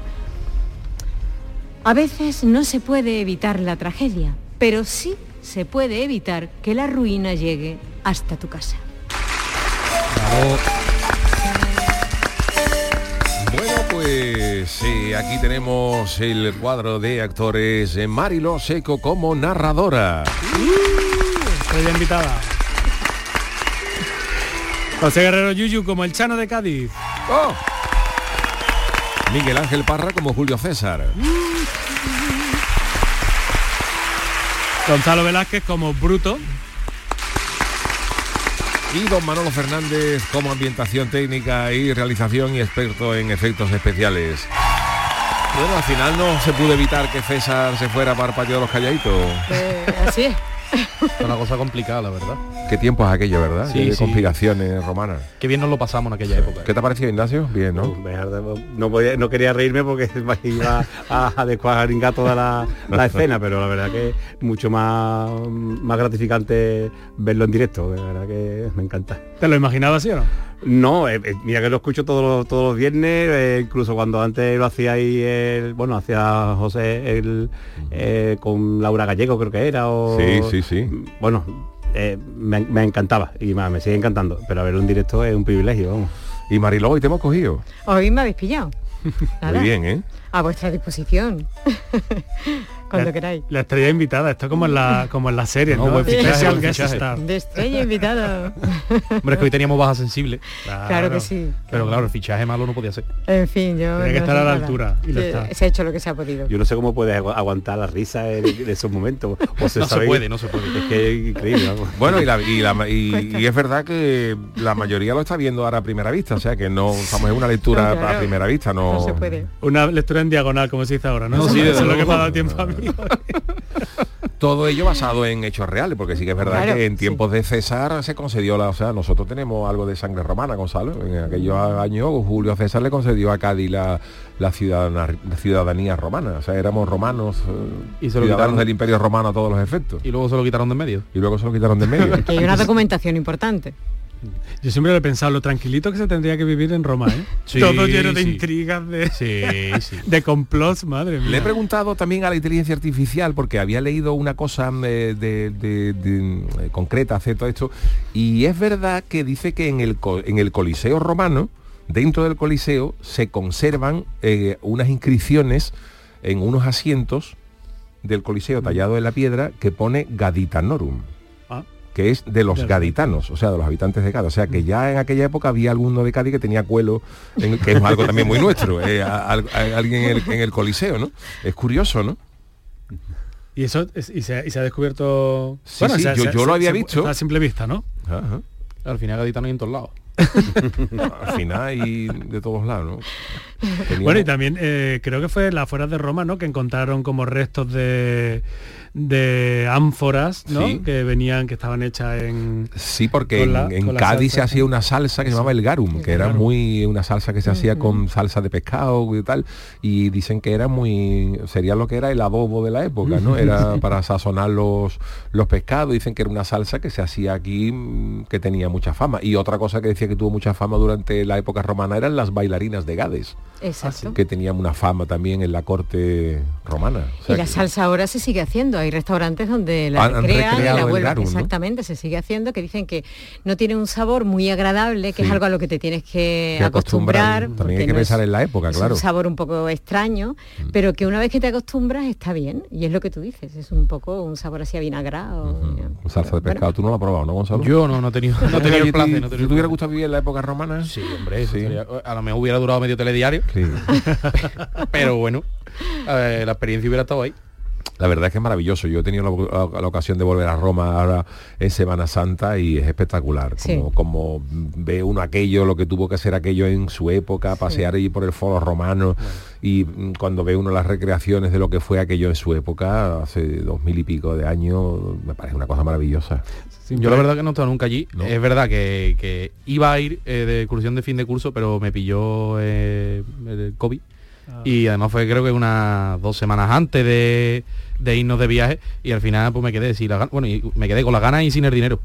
A veces no se puede evitar la tragedia, pero sí se puede evitar que la ruina llegue hasta tu casa. Bravo. Bueno, pues aquí tenemos el cuadro de actores. Mariló Seco como narradora. Estoy invitada. José Guerrero Yuyu como el Chano de Cádiz. ¡Oh! Miguel Ángel Parra como Julio César. Gonzalo Velázquez como Bruto. Y don Manolo Fernández como ambientación técnica y realización y experto en efectos especiales. Bueno, al final no se pudo evitar que César se fuera para el patio de los Calladitos. Así es. Es una cosa complicada, la verdad. Qué tiempos aquello, ¿verdad? Sí, de sí. Complicaciones romanas. Qué bien nos lo pasamos en aquella época. ¿Qué te pareció, Ignacio? Bien, ¿no? No quería reírme porque iba a descuadringar toda la escena, pero la verdad que es mucho más gratificante verlo en directo. La verdad que me encanta. ¿Te lo imaginabas así o no? No, mira que lo escucho todos los viernes, incluso cuando antes lo hacía ahí, hacía José con Laura Gallego, creo que era. Sí. Bueno, me encantaba y me sigue encantando, pero a verlo en directo es un privilegio, vamos. Y Mariló, hoy te hemos cogido. Hoy me habéis pillado. Muy bien, ¿eh? A vuestra disposición. Cuando queráis. La estrella invitada, esto como en la serie, ¿no? Buen fichaje, buen Guest fichaje. star. De estrella invitada. Hombre, es que hoy teníamos baja sensible. Claro que sí. Pero claro, el fichaje malo no podía ser. En fin, yo... Tiene que estar a la altura. Y lo está. Se ha hecho lo que se ha podido. Yo no sé cómo puedes aguantar la risa de esos momentos. No se puede. Es que es increíble, vamos. Bueno, y es verdad que la mayoría lo está viendo ahora a primera vista, o sea que no estamos en una lectura No, claro. a primera vista, No se puede. Una lectura en diagonal, como se dice ahora, ¿no? No, Eso sí, es desde lo que luego. me ha dado tiempo a mí. Todo ello basado en hechos reales, porque sí que es verdad Claro, que en tiempos de César se concedió nosotros tenemos algo de sangre romana, Gonzalo. En aquellos años Julio César le concedió a Cádiz la ciudadanía romana, o sea, éramos romanos, Y se lo ciudadanos quitaron. del Imperio Romano a todos los efectos. Y luego se lo quitaron de en medio. Y luego se lo quitaron de en medio. Que hay una documentación importante. Yo siempre lo he pensado, lo tranquilito que se tendría que vivir en Roma, ¿eh? Sí, todo lleno de sí. intrigas, Sí. de complots, madre mía. Le he preguntado también a la inteligencia artificial, porque había leído una cosa concreta hace todo esto, y es verdad que dice que en el Coliseo romano, dentro del Coliseo, se conservan unas inscripciones en unos asientos del Coliseo tallados en la piedra que pone Gaditanorum, que es de los gaditanos, o sea, de los habitantes de Cádiz. O sea, que ya en aquella época había alguno de Cádiz que tenía cuelo, que es algo también muy nuestro, alguien en el Coliseo, ¿no? Es curioso, ¿no? Y eso y se ha descubierto... Sí, sí, yo lo había visto. A simple vista, ¿no? Ajá. Al final gaditano hay en todos lados. Al final hay de todos lados, ¿no? Bueno, y también creo que fue en las afueras de Roma, ¿no? Que encontraron como restos de ánforas, ¿no? Sí. Que venían, que estaban hechas en... Sí, porque en Cádiz se hacía una salsa que se llamaba el garum, que era una salsa que se hacía con salsa de pescado y tal, y dicen que era sería lo que era el adobo de la época, ¿no? Era para sazonar los pescados. Dicen que era una salsa que se hacía aquí, que tenía mucha fama. Y otra cosa que decía que tuvo mucha fama durante la época romana eran las bailarinas de Gades. Exacto. Que tenían una fama también en la corte romana. O sea, y la salsa ahora se sigue haciendo. Hay restaurantes donde la recrean y la vuelven. Garum, ¿no? Exactamente, se sigue haciendo, que dicen que no tiene un sabor muy agradable, que es algo a lo que te tienes que acostumbrar. También hay que pensar en la época, claro. Es un sabor un poco extraño, pero que una vez que te acostumbras está bien. Y es lo que tú dices, es un poco un sabor así avinagrado. Salsa de pescado. ¿Tú no lo has probado, no, Gonzalo? Yo no he tenido el placer. ¿Te hubiera gustado vivir en la época romana? Sí, hombre, sí. A lo mejor hubiera durado medio telediario. Sí. Pero bueno, la experiencia hubiera estado ahí. La verdad es que es maravilloso. Yo he tenido la ocasión de volver a Roma ahora en Semana Santa y es espectacular. Como ve uno aquello, lo que tuvo que ser aquello en su época, pasear allí por el foro romano, y cuando ve uno las recreaciones de lo que fue aquello en su época, hace 2000 y pico de años, me parece una cosa maravillosa. Yo la verdad que no he estado nunca allí. ¿No? Es verdad que iba a ir de excursión de fin de curso, pero me pilló el COVID. Y además fue creo que unas 2 semanas antes de irnos de viaje, y al final pues me quedé me quedé con las ganas y sin el dinero.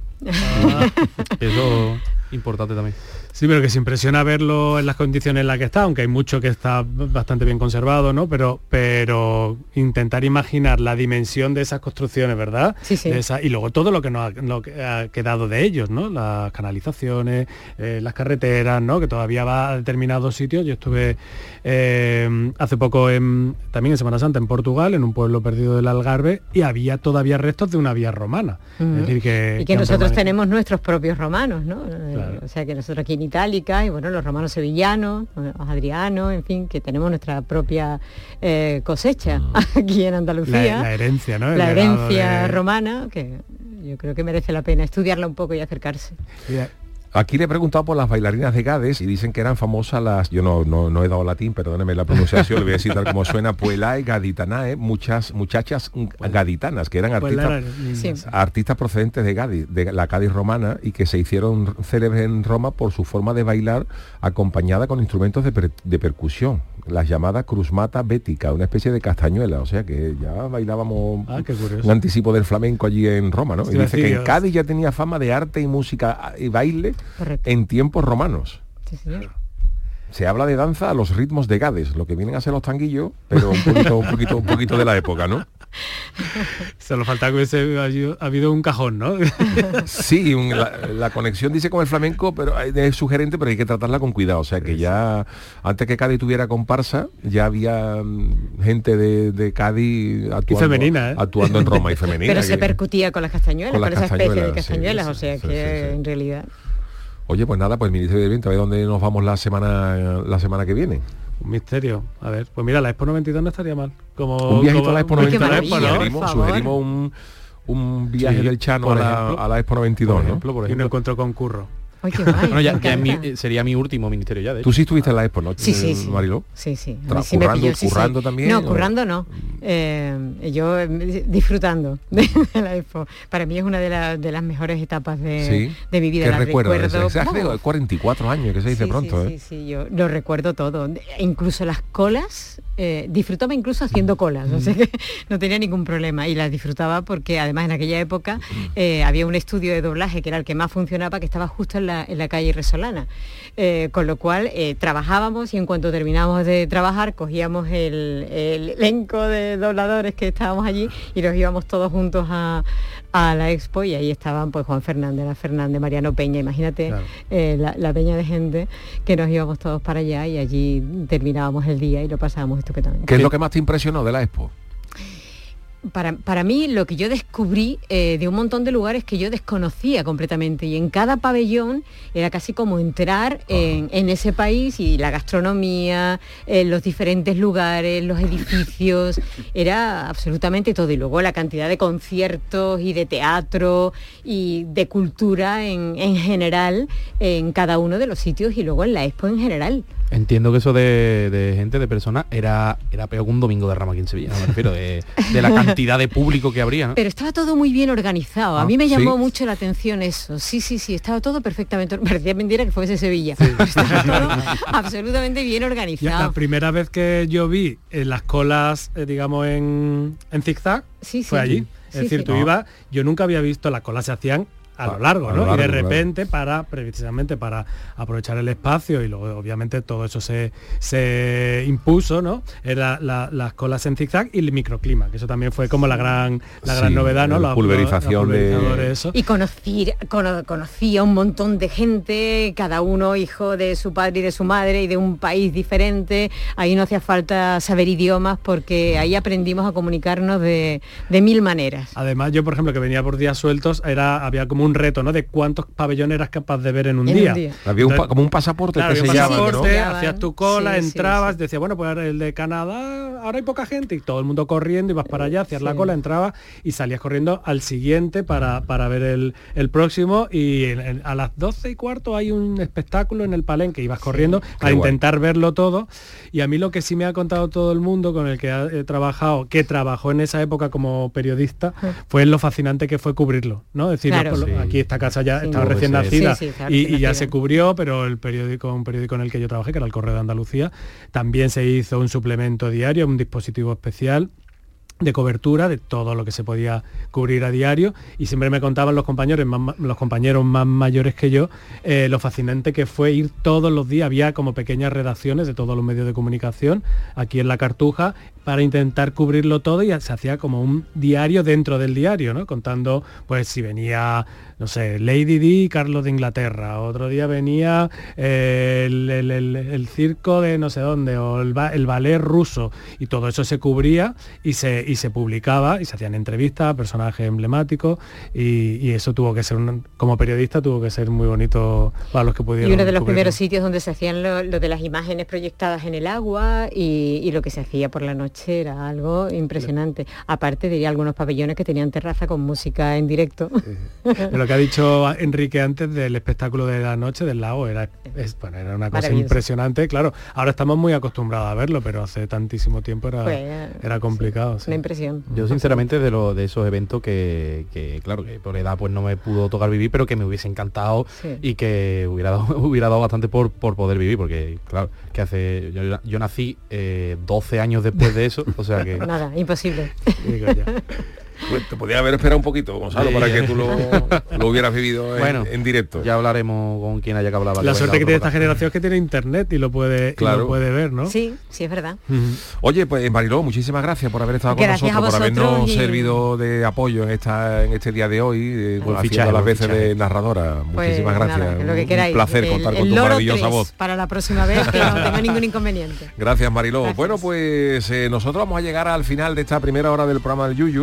Eso importante también. Sí, pero que se impresiona verlo en las condiciones en las que está, aunque hay mucho que está bastante bien conservado, ¿no? Pero intentar imaginar la dimensión de esas construcciones, ¿verdad? Sí, sí. Y luego todo lo que ha quedado de ellos, ¿no? Las canalizaciones, las carreteras, ¿no? Que todavía va a determinados sitios. Yo estuve hace poco también en Semana Santa en Portugal, en un pueblo perdido del Algarve, y había todavía restos de una vía romana. Es decir, que nosotros tenemos nuestros propios romanos, ¿no? Claro. O sea, que nosotros aquí en Itálica, y bueno, los romanos sevillanos, los adrianos, en fin, que tenemos nuestra propia cosecha aquí en Andalucía. La herencia, ¿no? La herencia romana, que yo creo que merece la pena estudiarla un poco y acercarse. Aquí le he preguntado por las bailarinas de Gades y dicen que eran famosas las... Yo no he dado latín, perdóneme la pronunciación, le voy a decir tal como suena, puelae gaditanae, muchas muchachas gaditanas, que eran artistas procedentes de Cádiz, de la Cádiz romana, y que se hicieron célebres en Roma por su forma de bailar acompañada con instrumentos de percusión, las llamadas cruzmata bética, una especie de castañuela, o sea que ya bailábamos un anticipo del flamenco allí en Roma, ¿no? Y dice que en Cádiz ya tenía fama de arte y música y baile. Correcto. En tiempos romanos. Sí, señor. Se habla de danza a los ritmos de Gades, lo que vienen a ser los tanguillos, pero un poquito de la época, ¿no? Solo falta que hubiese habido un cajón, ¿no? Sí, la conexión dice con el flamenco, pero es sugerente, pero hay que tratarla con cuidado. O sea que ya, antes que Cádiz tuviera comparsa, ya había gente de Cádiz actuando en Roma y femenina. Pero se percutía con las castañuelas, con esa especie de castañuelas, o sea que en realidad... Oye, pues nada, pues el Ministerio del Viento, a ver dónde nos vamos la semana que viene. Un misterio. A ver, pues mira, la Expo 92 no estaría mal. Un viajito a la Expo 92, sugerimos un viaje del Chano a la Expo 92, por ejemplo, y un encuentro con Curro. Ay, qué guay, bueno, ya sería mi último ministerio ya, de hecho. Tú sí estuviste en la Expo, ¿no? Sí. Mariló. Sí. Currando también. No, currando no. Yo disfrutando de la Expo. Para mí es una de las mejores etapas de mi vida. ¿Qué recuerdo? Hace 44 años, que se dice pronto. Sí, yo lo recuerdo todo. Incluso las colas, disfrutaba incluso haciendo colas, o sea que no tenía ningún problema. Y las disfrutaba porque además en aquella época había un estudio de doblaje que era el que más funcionaba, que estaba justo en la calle Resolana. Con lo cual trabajábamos y en cuanto terminábamos de trabajar cogíamos el elenco de dobladores que estábamos allí y nos íbamos todos juntos a la Expo, y ahí estaban pues Juan Fernández, La Fernández, Mariano Peña, imagínate, claro. la peña de gente que nos íbamos todos para allá y allí terminábamos el día y lo pasábamos estupendamente. ¿Qué es lo que más te impresionó de la Expo? Para mí lo que yo descubrí de un montón de lugares que yo desconocía completamente, y en cada pabellón era casi como entrar en ese país, y la gastronomía, los diferentes lugares, los edificios, era absolutamente todo. Y luego la cantidad de conciertos y de teatro y de cultura en general en cada uno de los sitios, y luego en la Expo en general. Entiendo que eso de gente, de personas, era peor que un domingo de Rama aquí en Sevilla, no me refiero de la cantidad de público que habría, ¿no? Pero estaba todo muy bien organizado. A mí me llamó mucho la atención eso. Sí, estaba todo perfectamente. Parecía mentira que fuese Sevilla. Sí. Estaba todo absolutamente bien organizado. La primera vez que yo vi las colas, digamos, en zigzag, fue allí. Es decir, tú ibas, yo nunca había visto, las colas se hacían a lo largo, ¿no? Y de repente, precisamente para aprovechar el espacio, y luego obviamente todo eso se impuso, ¿no? Era las colas en zigzag y el microclima, que eso también fue como la gran novedad, ¿no? La pulverización de eso. Y conocí a un montón de gente, cada uno hijo de su padre y de su madre y de un país diferente. Ahí no hacía falta saber idiomas, porque ahí aprendimos a comunicarnos de mil maneras. Además, yo, por ejemplo, que venía por días sueltos, había como un reto, ¿no? De cuántos pabellones eras capaz de ver en un día. Había como un pasaporte, claro, que se llama, ¿no? Hacías tu cola, entrabas, decías, bueno, pues el de Canadá, ahora hay poca gente, y todo el mundo corriendo, ibas para allá, hacías la cola, entrabas y salías corriendo al siguiente para ver el próximo, y a las 12:15 hay un espectáculo en el Palenque, ibas corriendo para intentar verlo todo. Y a mí lo que sí me ha contado todo el mundo con el que he trabajado, que trabajó en esa época como periodista, fue lo fascinante que fue cubrirlo, ¿no? Es decir, aquí esta casa ya estaba recién nacida y ya se cubrió, pero un periódico en el que yo trabajé, que era el Correo de Andalucía, también se hizo un suplemento diario, un dispositivo especial de cobertura de todo lo que se podía cubrir a diario, y siempre me contaban los compañeros más mayores que yo lo fascinante que fue ir todos los días. Había como pequeñas redacciones de todos los medios de comunicación aquí en la Cartuja para intentar cubrirlo todo, y se hacía como un diario dentro del diario, ¿no? Contando pues si venía, no sé, Lady Di y Carlos de Inglaterra, otro día venía el circo de no sé dónde, o el ballet ruso, y todo eso se cubría y se publicaba, y se hacían entrevistas a personajes emblemáticos, y eso tuvo que ser, como periodista, tuvo que ser muy bonito para los que pudieron. Y uno de los primeros sitios donde se hacían lo de las imágenes proyectadas en el agua, y lo que se hacía por la noche era algo impresionante. Aparte, diría, algunos pabellones que tenían terraza con música en directo. De lo que ha dicho Enrique antes del espectáculo de la noche del lago, era una cosa impresionante. Claro, ahora estamos muy acostumbrados a verlo, pero hace tantísimo tiempo era complicado. Una impresión. Yo sinceramente de esos eventos que claro, que por edad pues no me pudo tocar vivir, pero que me hubiese encantado y que hubiera dado bastante por poder vivir, porque claro, que yo nací 12 años después de eso, o sea que... Nada, imposible. Pues te podía haber esperado un poquito, Gonzalo, para que tú lo hubieras vivido en directo. Ya hablaremos con quien haya que hablar. La suerte que tiene esta generación es que tiene internet y lo puede ver, ¿no? Sí, es verdad. Oye, pues Mariló, muchísimas gracias por haber estado con nosotros, por habernos servido de apoyo en este día de hoy, haciendo las veces de narradora. Muchísimas gracias. Nada, lo que queráis. Un placer contar con tu maravillosa voz. Para la próxima vez, que no tenga ningún inconveniente. Gracias, Mariló. Gracias. Bueno, pues nosotros vamos a llegar al final de esta primera hora del programa del Yuyu de hoy,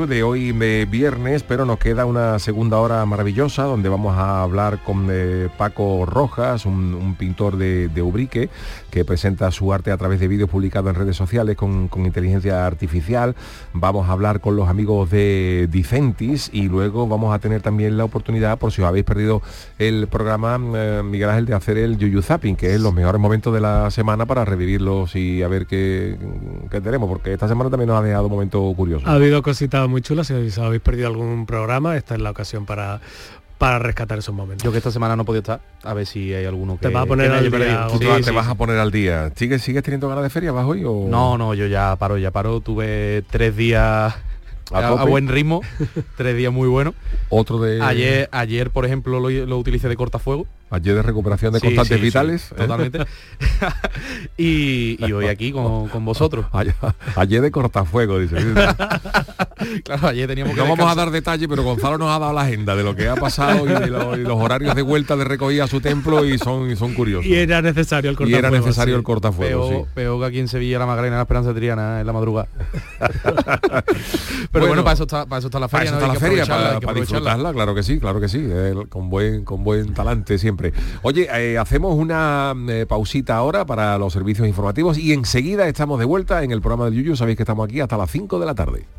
hoy viernes, pero nos queda una segunda hora maravillosa donde vamos a hablar con Paco Rojas, un pintor de Ubrique, que presenta su arte a través de vídeos publicados en redes sociales con inteligencia artificial. Vamos a hablar con los amigos de Dicentis y luego vamos a tener también la oportunidad, por si os habéis perdido el programa, Miguel Ángel, de hacer el Yuyu Zapping, que es los mejores momentos de la semana para revivirlos y a ver qué tenemos, porque esta semana también nos ha dejado un momento curioso. Ha habido cositas muy chulas, si os habéis perdido algún programa, esta es la ocasión para rescatar esos momentos. Yo que esta semana no he podido estar, a ver si hay alguno que... Te vas a poner al día. Te vas a poner al día. ¿Sigues teniendo ganas de feria? ¿Vas hoy o...? No, yo ya paro. Tuve 3 días a buen ritmo, 3 días muy buenos. Otro de... Ayer, por ejemplo, lo utilicé de cortafuego. Ayer de recuperación de constantes vitales. Sí, totalmente. y hoy aquí con vosotros. Ayer de cortafuego, dice. Claro, ayer teníamos que... No vamos a dar detalle, pero Gonzalo nos ha dado la agenda de lo que ha pasado y los horarios de vuelta de recogida a su templo y son curiosos. Y era necesario el cortafuego. Peor que aquí en Sevilla la Magdalena, la Esperanza Triana en la madrugada. Pero bueno, para eso está la feria. Para disfrutarla, claro que sí, con buen talante siempre. Oye, hacemos una pausita ahora para los servicios informativos y enseguida estamos de vuelta en el programa del Yuyu. Sabéis que estamos aquí hasta las 5 de la tarde.